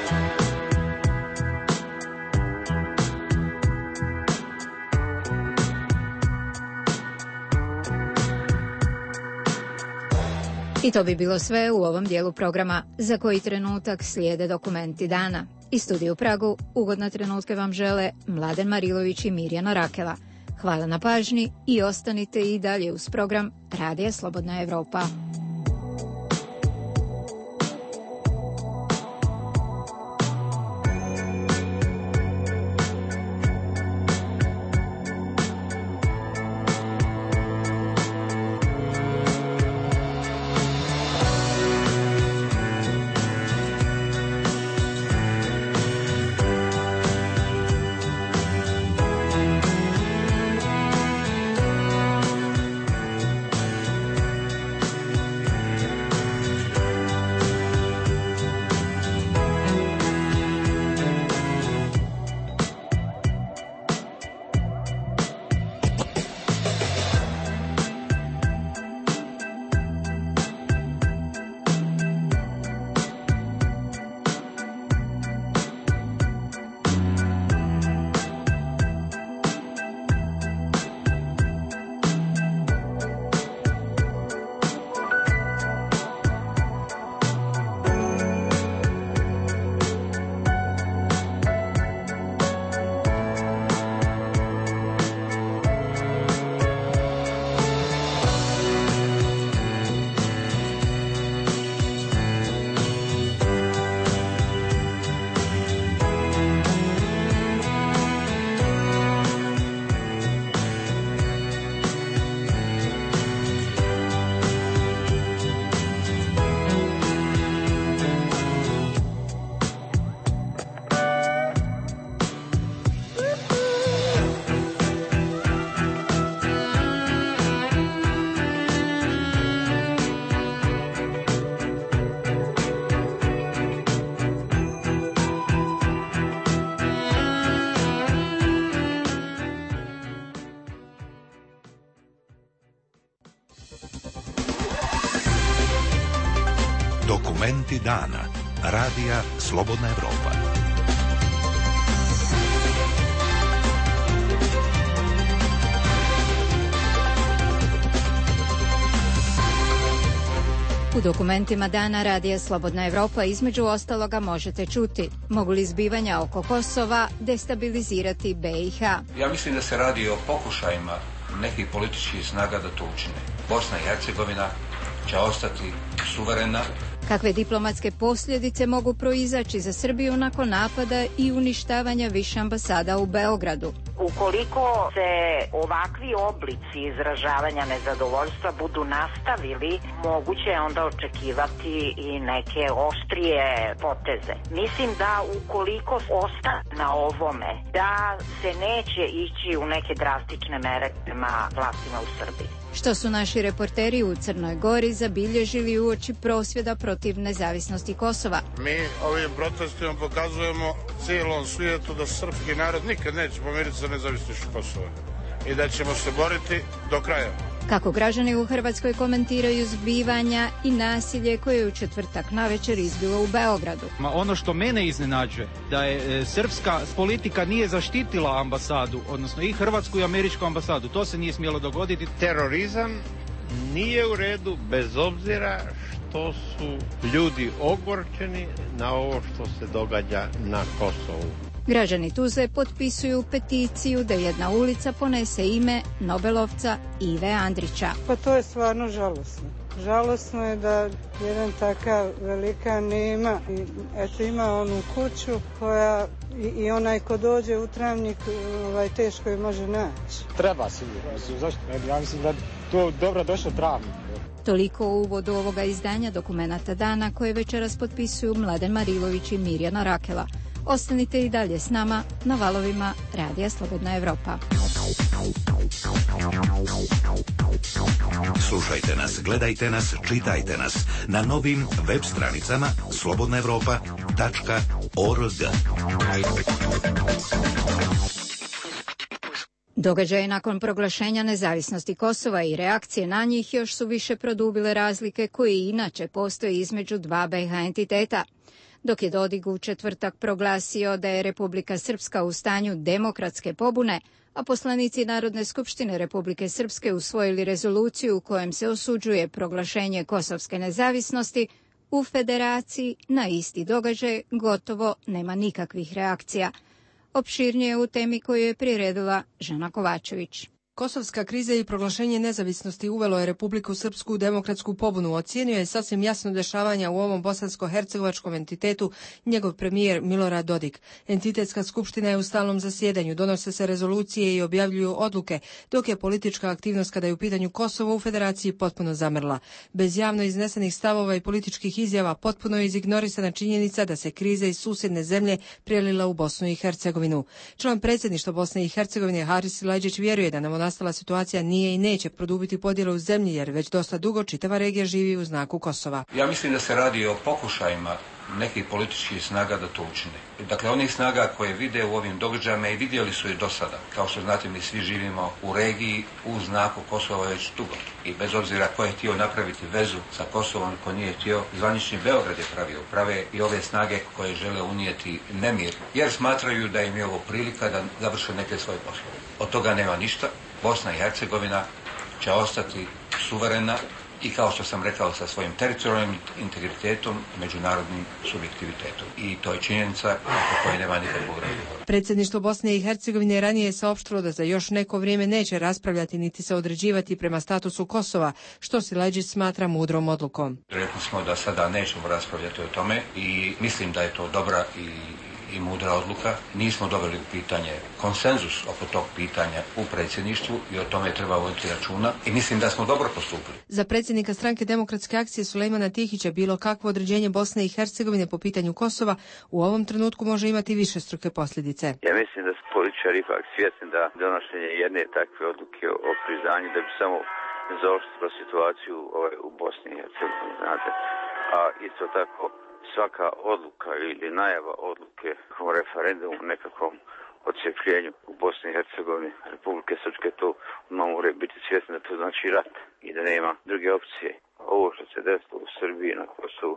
I to bi bilo sve u ovom dijelu programa. Za koji trenutak slijede dokumenti dana. Iz studija u Pragu ugodne trenutke vam žele Mladen Marilović i Mirjana Rakela. Hvala na pažnji i ostanite i dalje uz program Radija Slobodna Evropa. Dokumenti dana. Radija Slobodna Evropa. U dokumentima dana Radija Slobodna Evropa između ostaloga možete čuti: mogu li zbivanja oko Kosova destabilizirati B i H? Ja mislim da se radi o pokušajima nekih političkih snaga da to učine. Bosna i Hercegovina će ostati suverena. Kakve diplomatske posljedice mogu proizaći za Srbiju nakon napada i uništavanja više ambasada u Beogradu? Ukoliko se ovakvi oblici izražavanja nezadovoljstva budu nastavili, moguće je onda očekivati i neke oštrije poteze. Mislim da ukoliko ostane na ovome, da se neće ići u neke drastične mere prema vlastima u Srbiji. Što su naši reporteri u Crnoj Gori zabilježili uoči prosvjeda protiv nezavisnosti Kosova? Mi ovim protestima pokazujemo cijelom svijetu da srpski narod nikad neće pomiriti sa nezavisnošću Kosova i da ćemo se boriti do kraja. Kako građani u Hrvatskoj komentiraju zbivanja i nasilje koje je u četvrtak navečer izbilo u Beogradu? Ma ono što mene iznenađuje, da je e, srpska politika nije zaštitila ambasadu, odnosno i hrvatsku i američku ambasadu. To se nije smjelo dogoditi. Terorizam nije u redu bez obzira što su ljudi ogorčeni na ovo što se događa na Kosovu. Građani Tuzle potpisuju peticiju da jedna ulica ponese ime Nobelovca Ive Andrića. Pa to je stvarno žalosno. Žalosno je da jedan takav velikan nema. I, eto, ima onu kuću koja i, i onaj ko dođe u Travnik ovaj, teško je može naći. Treba sigurno. Zašto? Ja mislim da to dobro došlo Travnik. Toliko u uvodu ovoga izdanja Dokumenata dana koje večeras potpisuju Mladen Marilović i Mirjana Rakela. Ostanite i dalje s nama na valovima Radija Slobodna Evropa. Slušajte nas, gledajte nas, čitajte nas na novim web stranicama slobodna evropa tačka org. Događaje nakon proglašenja nezavisnosti Kosova i reakcije na njih još su više produbile razlike koje inače postoje između dva B i H entiteta. Dok je Dodik u četvrtak proglasio da je Republika Srpska u stanju demokratske pobune, a poslanici Narodne skupštine Republike Srpske usvojili rezoluciju u kojem se osuđuje proglašenje kosovske nezavisnosti, u Federaciji na isti događaj gotovo nema nikakvih reakcija. Opširnije u temi koju je priredila Žana Kovačević. Kosovska kriza i proglašenje nezavisnosti uvelo je Republiku Srpsku u demokratsku pobunu. Ocijenio je sasvim jasno dešavanja u ovom bosansko-hercegovačkom entitetu njegov premijer Milorad Dodik. Entitetska skupština je u stalnom zasjedanju, donose se rezolucije i objavljuju odluke, dok je politička aktivnost kada je u pitanju Kosovo u Federaciji potpuno zamrla. Bez javno iznesenih stavova i političkih izjava potpuno je izignorisana činjenica da se kriza iz susjedne zemlje prelila u Bosnu i Hercegovinu. Član predsjedništva Bosne i Hercegovine Haris Silajdžić vjeruje da nam nastala situacija nije i neće produbiti podjele u zemlji, jer već dosta dugo čitava regija živi u znaku Kosova. Ja mislim da se radi o pokušajima nekih političkih snaga da to učine. Dakle, onih snaga koje vide u ovim događajima i vidjeli su i do sada. Kao što znate, mi svi živimo u regiji u znaku Kosova već dugo. I bez obzira ko je htio napraviti vezu sa Kosovom, ko nije htio, zvanični Beograd je pravio. Prave i ove snage koje žele unijeti nemir, jer smatraju da im je ovo prilika da završe neke svoje poslove. Od toga nema ništa. Bosna i Hercegovina će ostati suverena i, kao što sam rekao, sa svojim teritorijalnim integritetom i međunarodnim subjektivitetom. I to je činjenica o kojoj nema nikakvog razgovora. Predsjedništvo Bosne i Hercegovine ranije je saopštilo da za još neko vrijeme neće raspravljati niti se određivati prema statusu Kosova, što Silajdžić smatra mudrom odlukom. Rekli smo da sada nećemo raspravljati o tome i mislim da je to dobra i i mudra odluka. Nismo doveli u pitanje konsenzus oko tog pitanja u predsjedništvu i o tome treba voditi računa i mislim da smo dobro postupili. Za predsjednika Stranke demokratske akcije Sulejmana Tihića bilo kakvo određenje Bosne i Hercegovine po pitanju Kosova u ovom trenutku može imati višestruke posljedice. Ja mislim da su političari ipak svjesni da donošenje jedne takve odluke o priznanju da bi samo zaoštrilo situaciju u Bosni i Hercegovini, znate. A isto tako svaka odluka ili najava odluke o referendumu nekakvom odcjepljenju u Bosni i Hercegovini Republike Srpske, to moraju biti svjesni da to znači rat i da nema druge opcije. Ovo što se desilo u Srbiji na Kosovu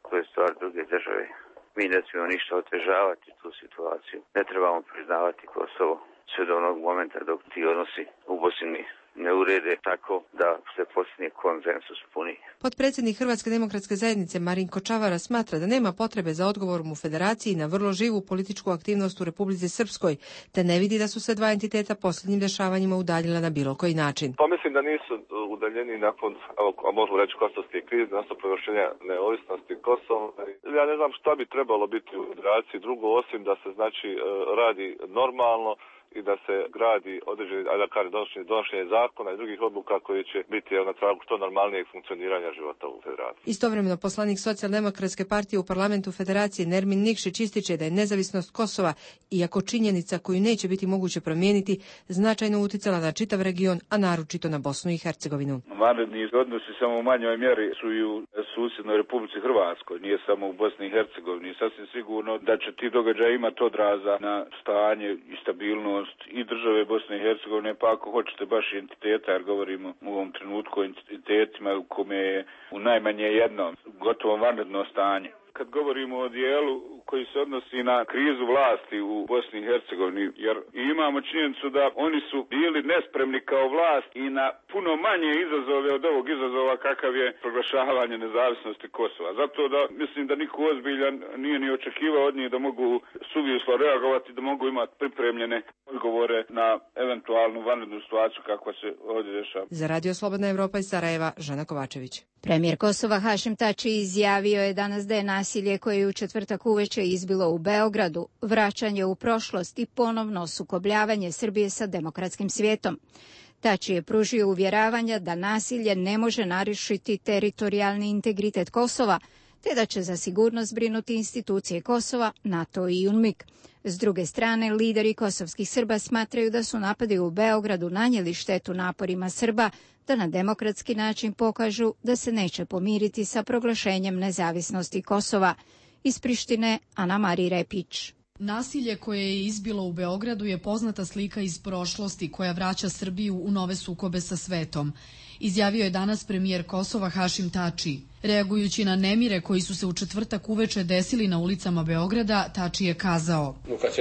to je stvar druge države. Mi ne smijemo ništa otežavati tu situaciju. Ne trebamo priznavati Kosovo sve do onog momenta dok ti odnosi u Bosni ne urede tako da se postigne konsenzus puni. Potpredsjednik Hrvatske demokratske zajednice Marinko Čavara smatra da nema potrebe za odgovorom u Federaciji na vrlo živu političku aktivnost u Republici Srpskoj, te ne vidi da su se dva entiteta posljednjim dešavanjima udaljila na bilo koji način. Pa mislim da nisu udaljeni nakon, a možemo reći, kosovske krize, nasto proglašenja neovisnosti Kosova. Ja ne znam šta bi trebalo biti u Federaciji drugo, osim da se znači radi normalno i da se gradi određeni, a da kaže donošenje, donošenje zakona i drugih odluka koji će biti na tragu što normalnijeg funkcioniranja života u Federaciji. Istovremeno poslanik Socijaldemokratske partije u parlamentu Federacije Nermin Nikšić ističe da je nezavisnost Kosova, iako činjenica koju neće biti moguće promijeniti, značajno uticala na čitav region, a naročito na Bosnu i Hercegovinu. Vanredni odnosi samo u manjoj mjeri su i u susjednoj Republici Hrvatskoj, nije samo u Bosni i Hercegovini. Sasvim sigurno da će ti događaji imati odraza na stanje i stabilnost i države Bosne i Hercegovine, pa ako hoćete baš entiteta, jer govorimo u ovom trenutku o entitetima u kome je u najmanje jednom gotovo vanredno stanje. Kad govorimo o dijelu koji se odnosi na krizu vlasti u Bosni i Hercegovini, jer imamo činjenicu da oni su bili nespremni kao vlast i na puno manje izazove od ovog izazova kakav je proglašavanje nezavisnosti Kosova. Zato da mislim da niko ozbiljan nije ni očekivao od njih da mogu suvislo reagovati, da mogu imati pripremljene odgovore na eventualnu vanrednu situaciju kakva se ovdje dešava. Za Radio Slobodna Evropa iz Sarajeva, Žana Kovačević. Premijer Kosova Hašim Tači izjavio je danas da je nasilje koje je u četvrtak uveče izbilo u Beogradu vraćanje u prošlost i ponovno sukobljavanje Srbije sa demokratskim svijetom. Tači je pružio uvjeravanja da nasilje ne može narušiti teritorijalni integritet Kosova, te da će za sigurnost brinuti institucije Kosova, NATO i UNMIK. S druge strane, lideri kosovskih Srba smatraju da su napadi u Beogradu nanijeli štetu naporima Srba da na demokratski način pokažu da se neće pomiriti sa proglašenjem nezavisnosti Kosova. Iz Prištine, Ana Mari Repić. Nasilje koje je izbilo u Beogradu je poznata slika iz prošlosti koja vraća Srbiju u nove sukobe sa svetom, izjavio je danas premijer Kosova Hašim Tači. Reagujući na nemire koji su se u četvrtak uveče desili na ulicama Beograda, Tači je kazao: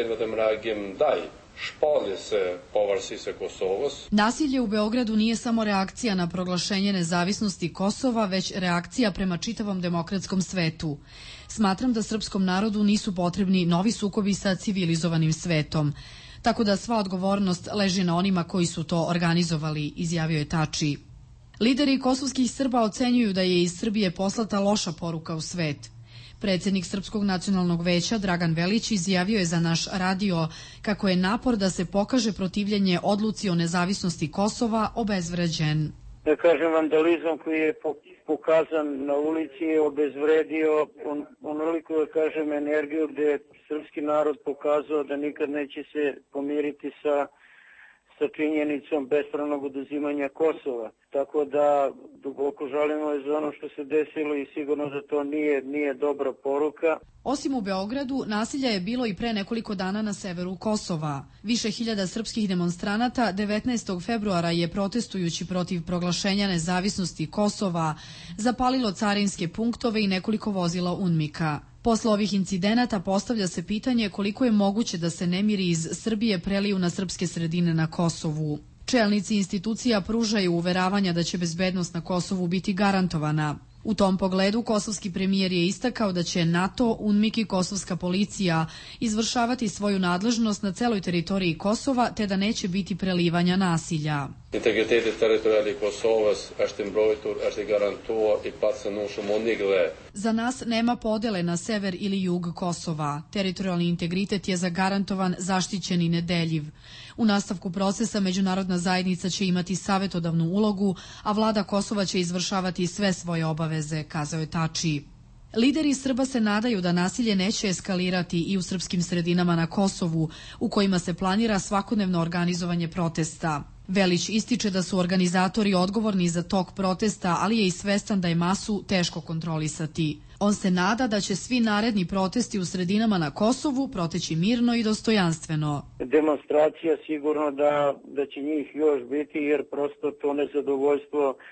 Nasilje u Beogradu nije samo reakcija na proglašenje nezavisnosti Kosova, već reakcija prema čitavom demokratskom svetu. Smatram da srpskom narodu nisu potrebni novi sukobi sa civilizovanim svetom. Tako da sva odgovornost leži na onima koji su to organizovali, izjavio je Tači. Lideri kosovskih Srba ocenjuju da je iz Srbije poslata loša poruka u svet. Predsjednik Srpskog nacionalnog veća Dragan Velić izjavio je za naš radio kako je napor da se pokaže protivljenje odluci o nezavisnosti Kosova obezvređen. Da kažem, vandalizam koji je pokazan na ulici je obezvredio on, onoliko, da kažem, energiju gdje je srpski narod pokazao da nikad neće se pomiriti sa sa činjenicom bespravnog oduzimanja Kosova. Tako da duboko žalimo za ono što se desilo i sigurno da to nije, nije dobra poruka. Osim u Beogradu, nasilja je bilo i pre nekoliko dana na severu Kosova. Više hiljada srpskih demonstranata devetnaestog februara je protestujući protiv proglašenja nezavisnosti Kosova zapalilo carinske punktove i nekoliko vozila UNMIK-a. Posle ovih incidenata postavlja se pitanje koliko je moguće da se nemiri iz Srbije preliju na srpske sredine na Kosovu. Čelnici institucija pružaju uveravanja da će bezbednost na Kosovu biti garantovana. U tom pogledu kosovski premijer je istakao da će NATO, UNMIK i kosovska policija izvršavati svoju nadležnost na celoj teritoriji Kosova, te da neće biti prelivanja nasilja. Integriteti teritorijalni Kosova është mbrojtur, është garantuar i pa se nuk shumonigle. Za nas nema podele na sever ili jug Kosova. Teritorijalni integritet je zagarantovan, zaštićen i nedeljiv. U nastavku procesa međunarodna zajednica će imati savjetodavnu ulogu, a vlada Kosova će izvršavati sve svoje obaveze, kazao je Tači. Lideri Srba se nadaju da nasilje neće eskalirati i u srpskim sredinama na Kosovu, u kojima se planira svakodnevno organizovanje protesta. Velić ističe da su organizatori odgovorni za tok protesta, ali je i svestan da je masu teško kontrolisati. On se nada da će svi naredni protesti u sredinama na Kosovu proteći mirno i dostojanstveno. Demonstracija sigurno da, da će njih još biti, jer prosto to nezadovoljstvo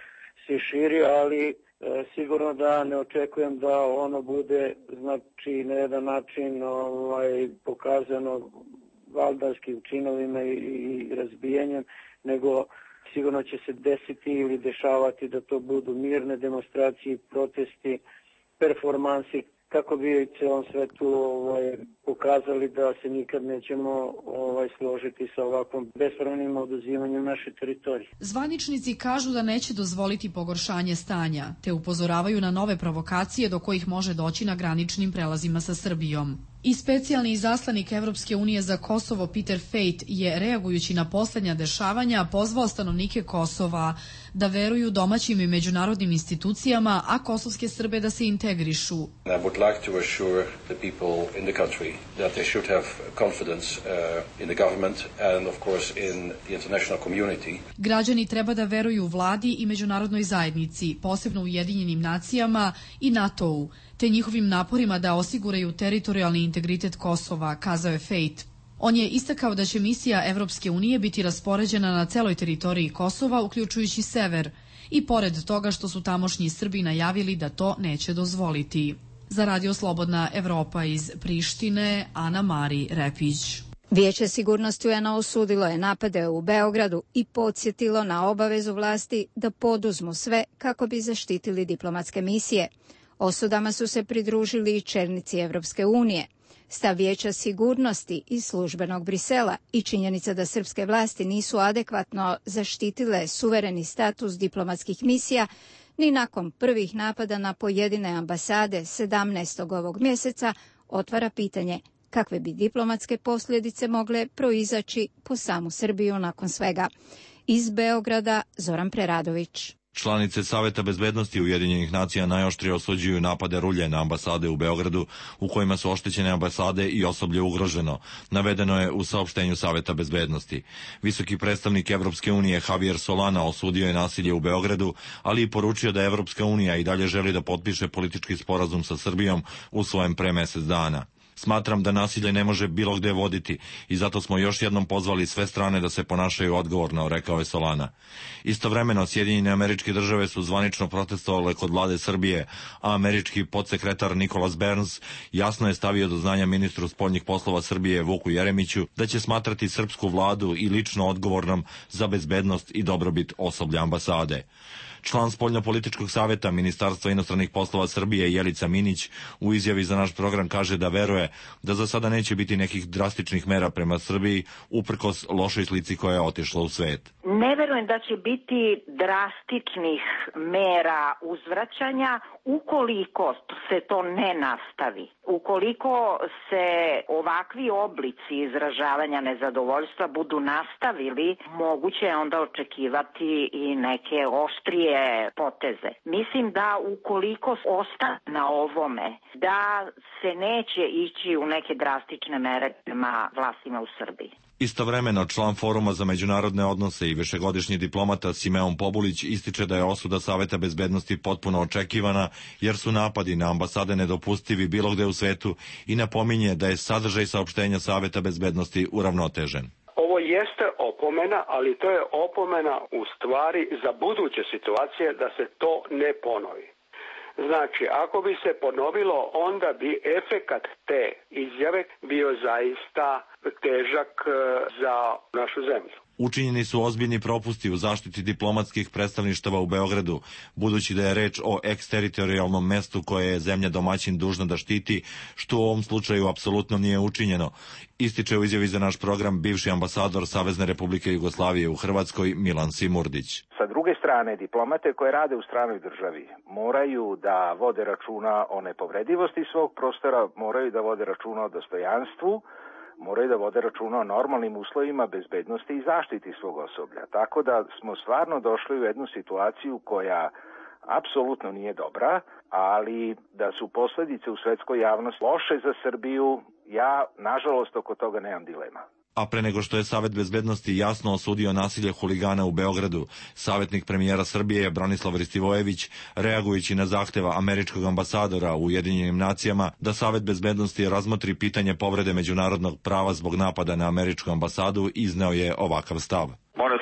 se širi, ali sigurno da ne očekujem da ono bude, znači, na jedan način ovaj, pokazano valdanskim činovima i, i razbijanjem, nego sigurno će se desiti ili dešavati da to budu mirne demonstracije, protesti, performansi, kako bi u celom svetu ovaj, pokazali da se nikad nećemo ovaj, složiti sa ovakvom bespravnim oduzimanjem naše teritorije. Zvaničnici kažu da neće dozvoliti pogoršanje stanja, te upozoravaju na nove provokacije do kojih može doći na graničnim prelazima sa Srbijom. I specijalni izaslanik Evropske unije za Kosovo Peter Fejt je, reagujući na poslednja dešavanja, pozvao stanovnike Kosova da veruju domaćim i međunarodnim institucijama, a kosovske Srbe da se integrišu. I would like to assure the people in the country that they should have confidence uh, in the government and of course in the international community. Građani treba da veruju vladi i međunarodnoj zajednici, posebno Ujedinjenim nacijama i NATO-u, te njihovim naporima da osiguraju teritorijalni integritet Kosova, kazao je Fejt. On je istakao da će misija Evropske unije biti raspoređena na celoj teritoriji Kosova, uključujući sever, i pored toga što su tamošnji Srbi najavili da to neće dozvoliti. Za Radio Slobodna Evropa iz Prištine, Ana Mari Repić. Vijeće sigurnosti U N-a osudilo je napade u Beogradu i podsjetilo na obavezu vlasti da poduzmu sve kako bi zaštitili diplomatske misije. Osudama su se pridružili i čelnici Evropske unije. Stav Vijeća sigurnosti iz službenog Brisela i činjenica da srpske vlasti nisu adekvatno zaštitile suvereni status diplomatskih misija ni nakon prvih napada na pojedine ambasade sedamnaestog ovog mjeseca otvara pitanje kakve bi diplomatske posljedice mogle proizaći po samu Srbiju nakon svega. Iz Beograda Zoran Preradović. Članice Saveta bezbednosti Ujedinjenih nacija najoštrije osuđuju napade rulje na ambasade u Beogradu, u kojima su oštećene ambasade i osoblje ugroženo, navedeno je u saopštenju Saveta bezbednosti. Visoki predstavnik Evropske unije Javier Solana osudio je nasilje u Beogradu, ali i poručio da Evropska unija i dalje želi da potpiše politički sporazum sa Srbijom usvojen pre mesec dana. Smatram da nasilje ne može bilo gde voditi i zato smo još jednom pozvali sve strane da se ponašaju odgovorno, rekao je Solana. Istovremeno, Sjedinjene Američke Države su zvanično protestovale kod vlade Srbije, a američki podsekretar Nicholas Burns jasno je stavio do znanja ministru spoljnih poslova Srbije Vuku Jeremiću da će smatrati srpsku vladu i lično odgovornom za bezbednost i dobrobit osoblja ambasade. Član Spoljnopolitičkog saveta Ministarstva inostranih poslova Srbije Jelica Minić u izjavi za naš program kaže da veruje da za sada neće biti nekih drastičnih mera prema Srbiji uprkos lošoj slici koja je otišla u svet. Ne verujem da će biti drastičnih mera uzvraćanja ukoliko se to ne nastavi. Ukoliko se ovakvi oblici izražavanja nezadovoljstva budu nastavili, moguće je onda očekivati i neke oštrije poteze. Mislim da ukoliko ostane na ovome, da se neće ići u neke drastične mere prema vlastima u Srbiji. Istovremeno, član Foruma za međunarodne odnose i višegodišnji diplomata Simeon Pobulić ističe da je osuda Saveta bezbednosti potpuno očekivana, jer su napadi na ambasade nedopustivi bilo gde u svetu i napominje da je sadržaj saopštenja Saveta bezbednosti uravnotežen. Ovo jeste opomena, ali to je opomena u stvari za buduće situacije da se to ne ponovi. Znači, ako bi se ponovilo, onda bi efekat te izjave bio zaista težak za našu zemlju. Učinjeni su ozbiljni propusti u zaštiti diplomatskih predstavništava u Beogradu, budući da je reč o eksteritorijalnom mestu koje je zemlja domaćin dužna da štiti, što u ovom slučaju apsolutno nije učinjeno, ističe u izjavi za naš program bivši ambasador Savezne Republike Jugoslavije u Hrvatskoj Milan Simurdić. Sa druge strane, diplomate koje rade u stranoj državi moraju da vode računa o nepovredivosti svog prostora, moraju da vode računa o dostojanstvu, moraju da vode računa o normalnim uslovima bezbednosti i zaštiti svog osoblja. Tako da smo stvarno došli u jednu situaciju koja apsolutno nije dobra, ali da su posledice u svetskoj javnosti loše za Srbiju, ja nažalost oko toga nemam dilema. A pre nego što je Savet bezbednosti jasno osudio nasilje huligana u Beogradu, savjetnik premijera Srbije Branislav Ristivojević, reagujući na zahteva američkog ambasadora u Ujedinjenim nacijama da Savet bezbednosti razmotri pitanje povrede međunarodnog prava zbog napada na američku ambasadu, izneo je ovakav stav. Mora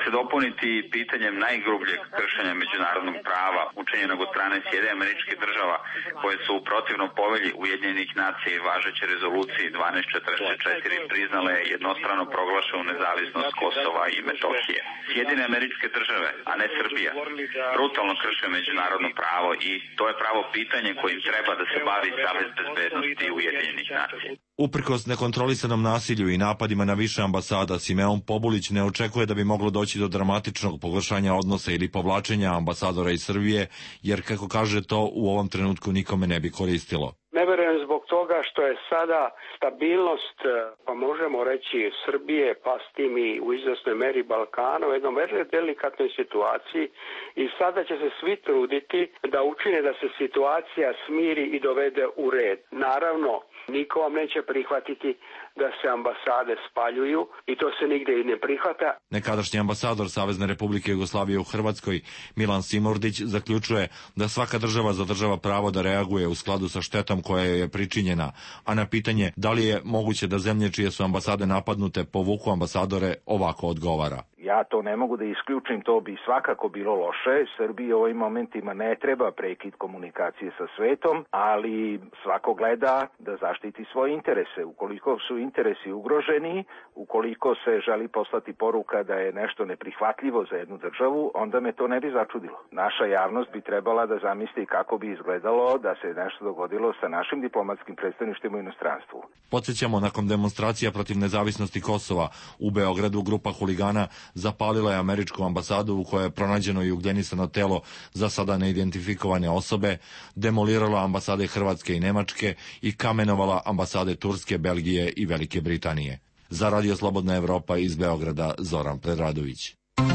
se dopuniti pitanjem najgrubljeg kršenja međunarodnog prava učinjenog od strane Sjedinjenih Američkih Država, koje su u protivnom povelji Ujedinjenih nacija i važeće rezoluciji dvanaest četrdeset četiri priznale jednostrano proglašenu nezavisnost Kosova i Metohije. Sjedinjene Američke Države, a ne Srbija, brutalno krše međunarodno pravo i to je pravo pitanje kojim treba da se bavi Savet bezbednosti Ujedinjenih nacija. Uprkos nekontrolisanom nasilju i napadima na više ambasada, Simeon Pobulić ne očekuje da bi moglo doći do dramatičnog pogoršanja odnosa ili povlačenja ambasadora iz Srbije, jer, kako kaže, to u ovom trenutku nikome ne bi koristilo. Ne verujem zbog toga što je sada stabilnost, pa možemo reći, Srbije, pa s tim i u izvesnoj meri Balkana, u jednom vrlo delikatnoj situaciji i sada će se svi truditi da učine da se situacija smiri i dovede u red. Naravno, niko vam neće prihvatiti da se ambasade spaljuju i to se nigde i ne prihvata. Nekadašnji ambasador Savezne Republike Jugoslavije u Hrvatskoj, Milan Simordić, zaključuje da svaka država zadržava pravo da reaguje u skladu sa štetom koja je pričinjena, a na pitanje da li je moguće da zemlje čije su ambasade napadnute povuku ambasadore, ovako odgovara. Ja to ne mogu da isključim, to bi svakako bilo loše. Srbiji u ovim momentima ne treba prekid komunikacije sa svetom, ali svako gleda da zaštiti svoje interese. Ukoliko su interesi ugroženi, ukoliko se želi poslati poruka da je nešto neprihvatljivo za jednu državu, onda me to ne bi začudilo. Naša javnost bi trebala da zamisli kako bi izgledalo da se nešto dogodilo sa našim diplomatskim predstavništvima u inostranstvu. Podsjećamo, nakon demonstracija protiv nezavisnosti Kosova u Beogradu, grupa huligana zapalila je američku ambasadu u kojoj je pronađeno i ugljenisano telo za sada neidentifikovane osobe, demolirala ambasade Hrvatske i Nemačke i kamenovala ambasade Turske, Belgije i Velike Britanije. Za Radio Slobodna Evropa iz Beograda, Zoran Predradović.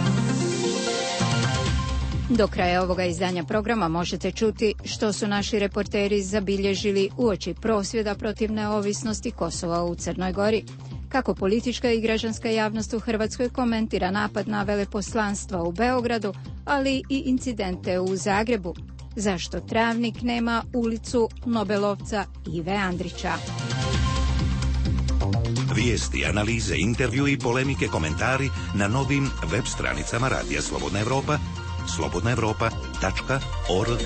Do kraja ovoga izdanja programa možete čuti što su naši reporteri zabilježili uoči prosvjeda protiv neovisnosti Kosova u Crnoj Gori, kako politička i građanska javnost u Hrvatskoj komentira napad na veleposlanstva u Beogradu, ali i incidente u Zagrebu, zašto Travnik nema ulicu Nobelovca Ive Andrića. Vijesti, analize, intervju i polemike, komentari na novim web stranicama Radija Slobodna Evropa, slobodna evropa tačka org.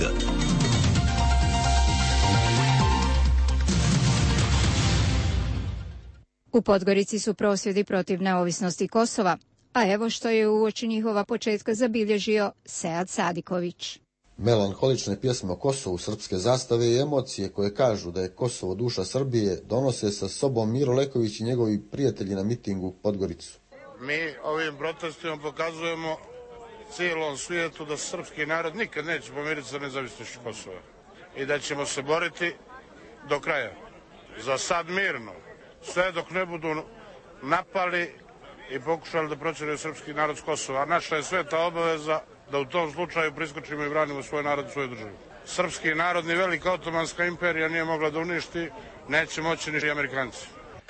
U Podgorici su prosvjedi protiv neovisnosti Kosova, a evo što je uoči njihova početka zabilježio Sead Sadiković. Melanholične pjesme o Kosovu, srpske zastave i emocije koje kažu da je Kosovo duša Srbije donose sa sobom Miro Leković i njegovi prijatelji na mitingu u Podgoricu. Mi ovim protestima pokazujemo cijelom svijetu da srpski narod nikad neće pomiriti sa nezavisnošću Kosova i da ćemo se boriti do kraja. Za sad mirno, sve dok ne budu napali i pokušali da proćeraju srpski narod s Kosova. A naša je sveta obaveza da u tom slučaju priskočimo i branimo svoj narod i svoju državu. Srpski narod ni velika otomanska imperija nije mogla da uništi, neće moći ni Amerikanci.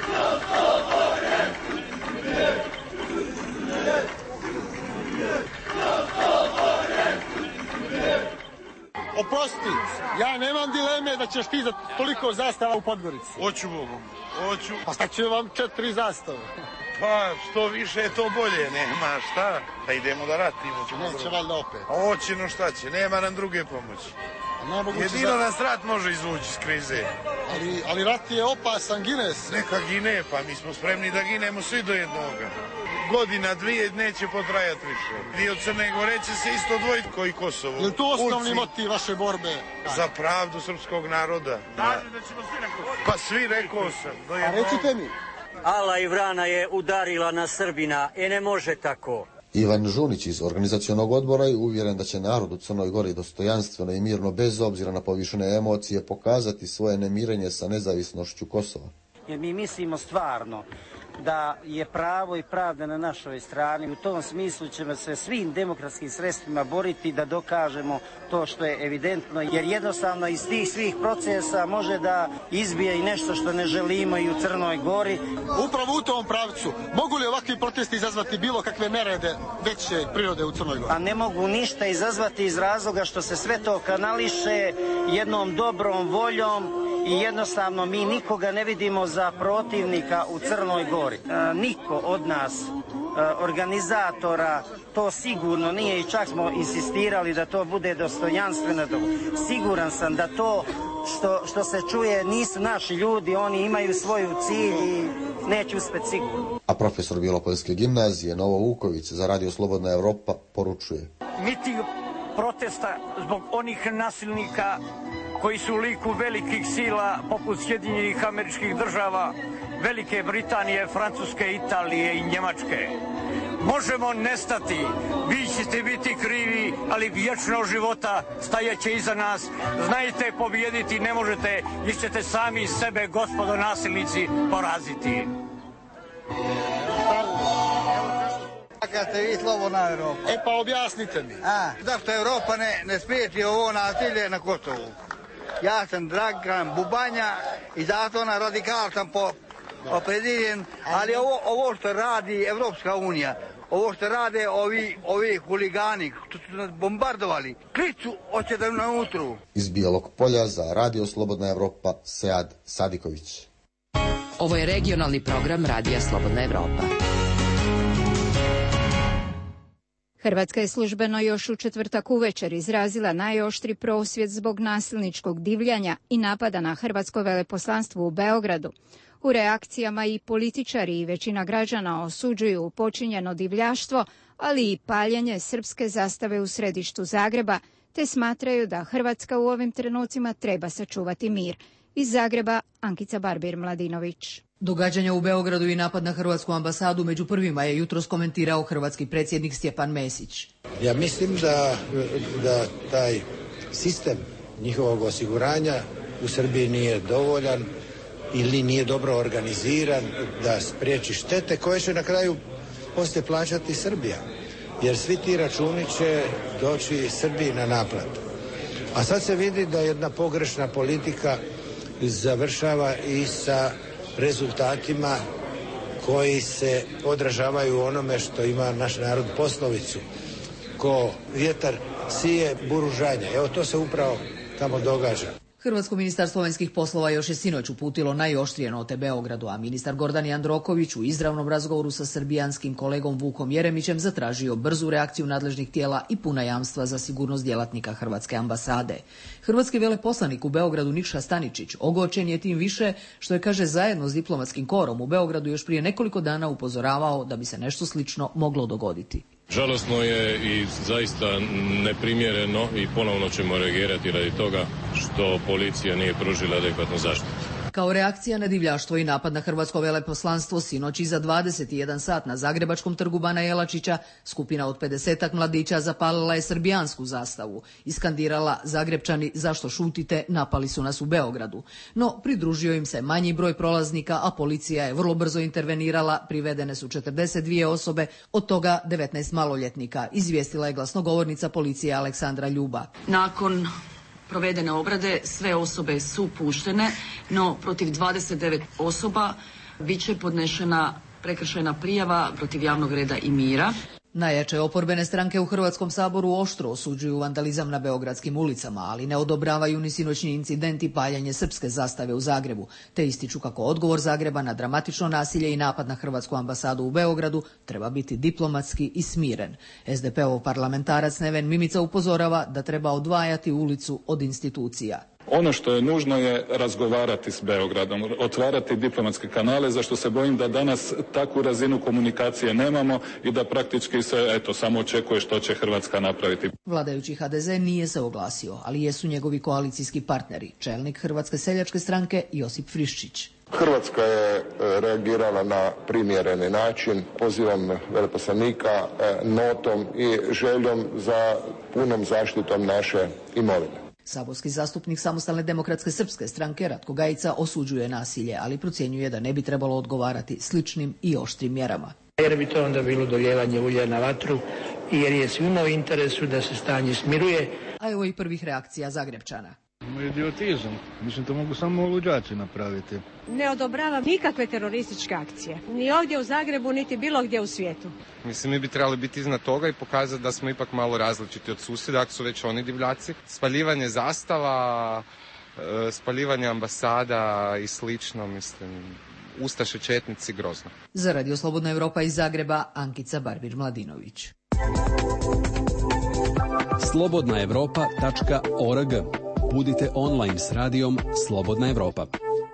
Oprosti, ja nemam dileme da ćeš ti za toliko zastava u Podgorici. Hoću Bogu, hoću. Pa šta će vam četiri zastave? Pa što više je to bolje, nema šta. Da idemo da ratimo. Neće valjda opet. Hoće, no šta će, nema nam druge pomoći. Jedino za... nas rat može izvući iz krize. Ali, ali rat je opasan, gine se. Neka gine, pa mi smo spremni da ginemo svi do jednoga. Godina, dvije, neće potrajati više. Dio Crne Gore će se isto odvojiti koji Kosovo. Je li to osnovni Uci. motiv vaše borbe? Za pravdu srpskog naroda. Da. Pa svi rekao sam. Do A recite mi. Ala i vrana je udarila na Srbina, e ne može tako. Ivan Žunić iz organizacionog odbora je uvjeren da će narod u Crnoj Gori dostojanstveno i mirno, bez obzira na povišene emocije, pokazati svoje nemirenje sa nezavisnošću Kosova. Jer mi mislimo stvarno da je pravo i pravda na našoj strani. U tom smislu ćemo se svim demokratskim sredstvima boriti da dokažemo to što je evidentno, jer jednostavno iz tih svih procesa može da izbije i nešto što ne želimo i u Crnoj Gori. Upravo u tom pravcu, mogu li ovakvi protesti izazvati bilo kakve nerede veće prirode u Crnoj Gori? A ne mogu ništa izazvati iz razloga što se sve to kanališe jednom dobrom voljom i jednostavno mi nikoga ne vidimo za protivnika u Crnoj Gori. E, niko od nas organizatora to sigurno nije i čak smo insistirali da to bude dostojanstveno. Siguran sam da to što, što se čuje nisu naši ljudi, oni imaju svoju cilj i neće uspjeti sigurno. A profesor Bijelopoljske gimnazije Novo Vuković za Radio Slobodna Evropa poručuje. Miting protesta zbog onih nasilnika koji su u liku velikih sila poput Sjedinjenih Američkih Država, Velike Britanije, Francuske, Italije i Njemačke. Možemo nestati, vi ćete biti krivi, ali vječno života stajeće iza nas. Znajte, pobijediti ne možete, vi ćete sami sebe, gospodo nasilnici, poraziti. Kad ste vi Slobodna Evropa? E pa objasnite mi. A, zašto Evropa ne, ne spriječi ovo nasilje na Kosovu? Ja sam Dragan Bubanja i zato na radikal sam po opredjeljen, ali ovo, ovo što radi Evropska unija, ovo što rade ovi, ovi huligani, što su nas bombardovali, klicu hoće da na utru. Iz Bijelog Polja za Radio Slobodna Evropa, Sead Sadiković. Ovo je regionalni program Radija Slobodna Evropa. Hrvatska je službeno još u četvrtak uvečer izrazila najoštri prosvjed zbog nasilničkog divljanja i napada na hrvatsko veleposlanstvo u Beogradu. U reakcijama i političari i većina građana osuđuju počinjeno divljaštvo, ali i paljenje srpske zastave u središtu Zagreba, te smatraju da Hrvatska u ovim trenucima treba sačuvati mir. Iz Zagreba, Ankica Barbir-Mladinović. Događanja u Beogradu i napad na hrvatsku ambasadu među prvima je jutros komentirao hrvatski predsjednik Stjepan Mesić. Ja mislim da, da taj sistem njihovog osiguranja u Srbiji nije dovoljan ili nije dobro organiziran da spriječi štete koje će na kraju poslije plaćati Srbija. Jer svi ti računi će doći Srbiji na naplatu. A sad se vidi da jedna pogrešna politika završava i sa rezultatima koji se odražavaju u onome što ima naš narod poslovicu. Ko vjetar sije, buru žanje. Evo to se upravo tamo događa. Hrvatsko ministarstvo vanjskih poslova još je sinoć uputilo najoštrije note Beogradu, a ministar Gordan Jandroković u izravnom razgovoru sa srbijanskim kolegom Vukom Jeremićem zatražio brzu reakciju nadležnih tijela i puna jamstva za sigurnost djelatnika Hrvatske ambasade. Hrvatski veleposlanik u Beogradu Nikša Staničić ogorčen je tim više što je, kaže, zajedno s diplomatskim korom u Beogradu još prije nekoliko dana upozoravao da bi se nešto slično moglo dogoditi. Žalosno je i zaista neprimjereno i ponovno ćemo reagirati radi toga što policija nije pružila adekvatnu zaštitu. Kao reakcija na divljaštvo i napad na hrvatsko veleposlanstvo sinoć iza dvadeset jedan sat na Zagrebačkom trgu Bana Jelačića skupina od pedesetak mladića zapalila je srbijansku zastavu i skandirala Zagrepčani zašto šutite, napali su nas u Beogradu. No, pridružio im se manji broj prolaznika, a policija je vrlo brzo intervenirala, privedene su četrdeset dvije osobe, od toga devetnaest maloljetnika, izvijestila je glasnogovornica policije Aleksandra Ljuba. Nakon provedene obrade sve osobe su puštene, no protiv dvadeset devet osoba bit će podnešena prekršajna prijava protiv javnog reda i mira. Najjače oporbene stranke u Hrvatskom saboru oštro osuđuju vandalizam na beogradskim ulicama, ali ne odobravaju ni sinoćni incident i paljanje srpske zastave u Zagrebu, te ističu kako odgovor Zagreba na dramatično nasilje i napad na hrvatsku ambasadu u Beogradu treba biti diplomatski i smiren. es de pe ov parlamentarac Neven Mimica upozorava da treba odvajati ulicu od institucija. Ono što je nužno je razgovarati s Beogradom, otvarati diplomatske kanale, za što se bojim da danas takvu razinu komunikacije nemamo i da praktički se eto samo očekuje što će Hrvatska napraviti. Vladajući ha de ze nije se oglasio, ali jesu njegovi koalicijski partneri, čelnik Hrvatske seljačke stranke Josip Friščić. Hrvatska je reagirala na primjereni način, pozivom veleposlanika, notom i željom za punom zaštitom naše imovine. Saborski zastupnik Samostalne demokratske srpske stranke Ratko Gajica osuđuje nasilje, ali procjenjuje da ne bi trebalo odgovarati sličnim i oštrim mjerama. Jer bi to onda bilo doljevanje ulja na vatru i jer je svima u interesu da se stanje smiruje. A evo i prvih reakcija Zagrepčana. Idiotizam. Mislim, to mogu samo luđaci napraviti. Ne odobravam nikakve terorističke akcije. Ni ovdje u Zagrebu, niti bilo gdje u svijetu. Mislim, mi bi trebali biti iznad toga i pokazati da smo ipak malo različiti od susjeda, ako su već oni divljaci. Spaljivanje zastava, spaljivanje ambasada i slično, mislim, ustaše, četnici, grozno. Za Radio Slobodna Evropa iz Zagreba, Ankica Barbir-Mladinović. slobodna evropa tačka org. Budite online s radijom Slobodna Evropa.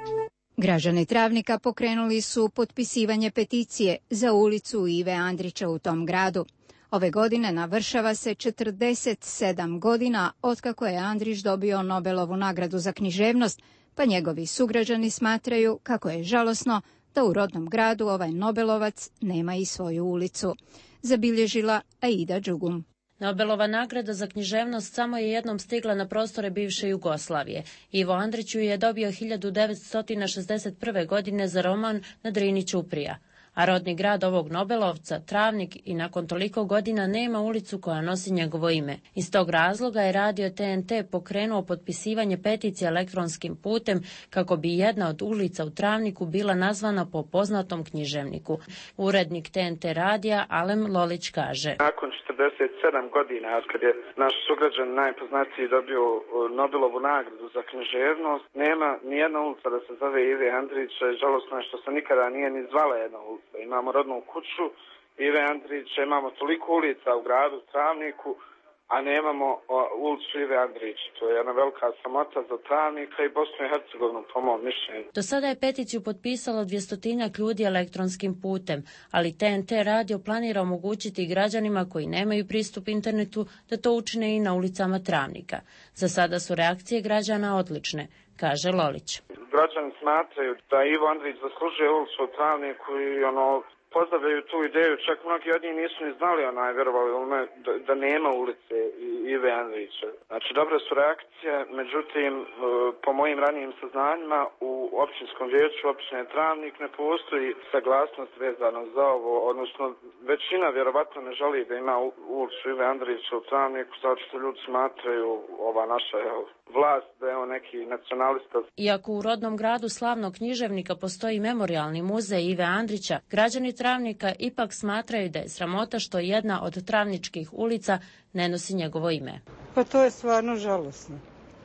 Građani Travnika pokrenuli su potpisivanje peticije za ulicu Ive Andrića u tom gradu. Ove godine navršava se četrdeset sedam godina otkako je Andrić dobio Nobelovu nagradu za književnost, pa njegovi sugrađani smatraju kako je žalosno da u rodnom gradu ovaj Nobelovac nema i svoju ulicu. Zabilježila Aida Đugum. Nobelova nagrada za književnost samo je jednom stigla na prostore bivše Jugoslavije. Ivo Andrić ju je dobio hiljadu devetsto šezdeset prve. godine za roman Na Drini ćuprija. A rodni grad ovog Nobelovca, Travnik, i nakon toliko godina nema ulicu koja nosi njegovo ime. Iz tog razloga je radio T N T pokrenuo potpisivanje peticije elektronskim putem kako bi jedna od ulica u Travniku bila nazvana po poznatom književniku. Urednik T N T radija Alem Lolić kaže: Nakon četrdeset sedam godina, kad je naš sugrađan najpoznatiji dobio Nobelovu nagradu za književnost, nema nijedna ulica da se zove Ive Andrića. Žalosno je što se nikada nije ni zvala jedna ulica. Imamo rodnu kuću Ive Andrića, imamo toliko ulica u gradu Travniku, a nemamo ulicu Ive Andrića. To je jedna velika sramota za Travnika i Bosnu i Hercegovinu, po mom mišljenju. Do sada je peticiju potpisalo dvjestotinjak ljudi elektronskim putem, ali T N T radio planira omogućiti građanima koji nemaju pristup internetu da to učine i na ulicama Travnika. Za sada su reakcije građana odlične, kaže Lolić. Građani smatraju da Ivo Andrić zaslužuje ulicu u Travniku i ono, pozdravljaju tu ideju, čak mnogi od njih nisu ni znali, onaj, vjerovali da, da nema ulice Ive Andrića. Znači, dobre su reakcije, međutim, po mojim ranijim saznanjima, u općinskom vijeću općine Travnik ne postoji saglasnost vezano za ovo, odnosno većina vjerovatno ne želi da ima ulicu Ive Andrića u Travniku, zato što ljudi smatraju ova naša vlast da je on neki nacionalista. Iako u rodnom gradu slavnog književnika postoji memorijalni muzej Ive Andrića, građani Travnika ipak smatraju da je sramota što jedna od travničkih ulica ne nosi njegovo ime. Pa to je stvarno žalosno.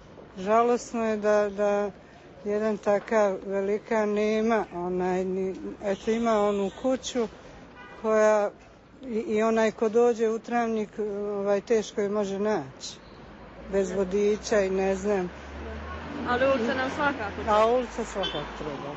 Žalosno je da, da jedan takav velikan nema, onaj, eto ima onu kuću koja i, i onaj ko dođe u Travnik ovaj, teško je može naći. Bez vodiča i ne znam. Ali ulica nam svakako treba. A ulica svakako treba.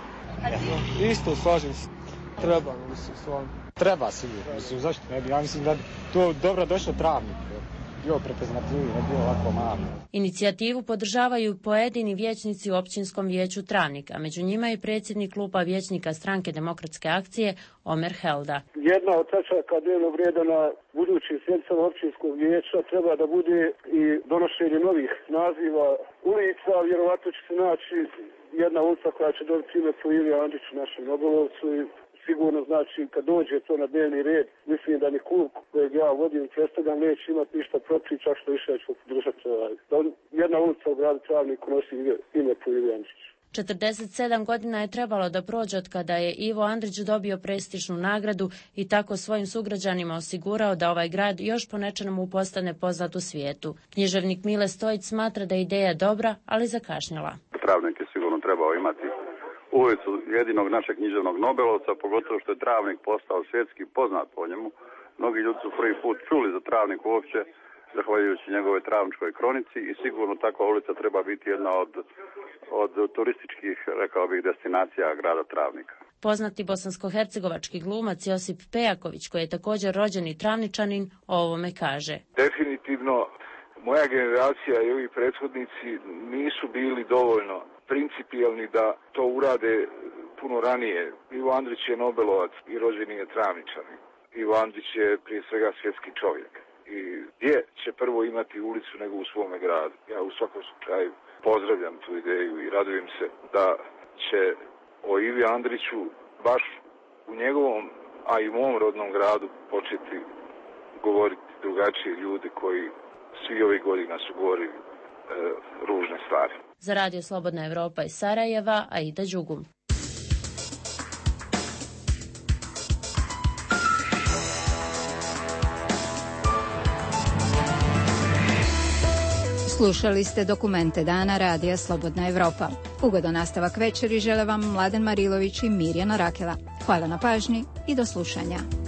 Isto slažem se. Treba, mislim, stvarno. Treba sigurno, mislim, zašto ne bi? Ja mislim da to dobro došlo Travnik. Bio prepoznatljivi, ne bio ovako malo. Inicijativu podržavaju pojedini vijećnici u općinskom vijeću Travnika. Među njima je predsjednik kluba vijećnika Stranke demokratske akcije Omer Helda. Jedna od tačaka dnevnog reda na budućim sjednicama općinskog vijeća treba da bude i donošenje novih naziva ulica. Vjerovatno će se naći jedna ulica koja će dobiti ime po Ivi Andriću, našem Nobelovcu, i sigurno znači kad dođe to na dnevni red, mislim da ni klub kojeg ja vodim i predstavljam neće imati ništa protiv, čak što više ću podržati ovaj. Da jedna ulica u gradu Travniku nosi ime po Ivi Andriću. četrdeset sedam godina je trebalo da prođe od kada je Ivo Andrić dobio prestižnu nagradu i tako svojim sugrađanima osigurao da ovaj grad još po nečemu postane poznat u svijetu. Književnik Mile Stojić smatra da je ideja dobra, ali zakašnjela. Travnik je sigurno trebao imati ulicu jedinog našeg književnog Nobelovca, pogotovo što je Travnik postao svjetski poznat po njemu. Mnogi ljudi su prvi put čuli za Travnik uopće, zahvaljujući njegove travničkoj kronici, i sigurno takva ulica treba biti jedna od, od turističkih, rekao bih, destinacija grada Travnika. Poznati bosansko-hercegovački glumac Josip Pejaković, koji je također rođeni Travničanin, o ovome kaže. Definitivno, moja generacija i ovi prethodnici nisu bili dovoljno principijelni da to urade puno ranije. Ivo Andrić je Nobelovac i rođeni je Travničanin. Ivo Andrić je prije svega svjetski čovjek. I gdje će prvo imati ulicu nego u svome gradu? Ja u svakom slučaju pozdravljam tu ideju i radujem se da će o Ivi Andriću baš u njegovom, a i u mom rodnom gradu početi govoriti drugačiji ljudi koji svi ovih godina su govorili e, ružne stvari. Za Radio Slobodna Evropa iz Sarajeva, Aida Đugum. Slušali ste Dokumente dana radija Slobodna Evropa. Ugodan nastavak večeri žele vam Mladen Marilović i Mirjana Rakela. Hvala na pažnji i do slušanja.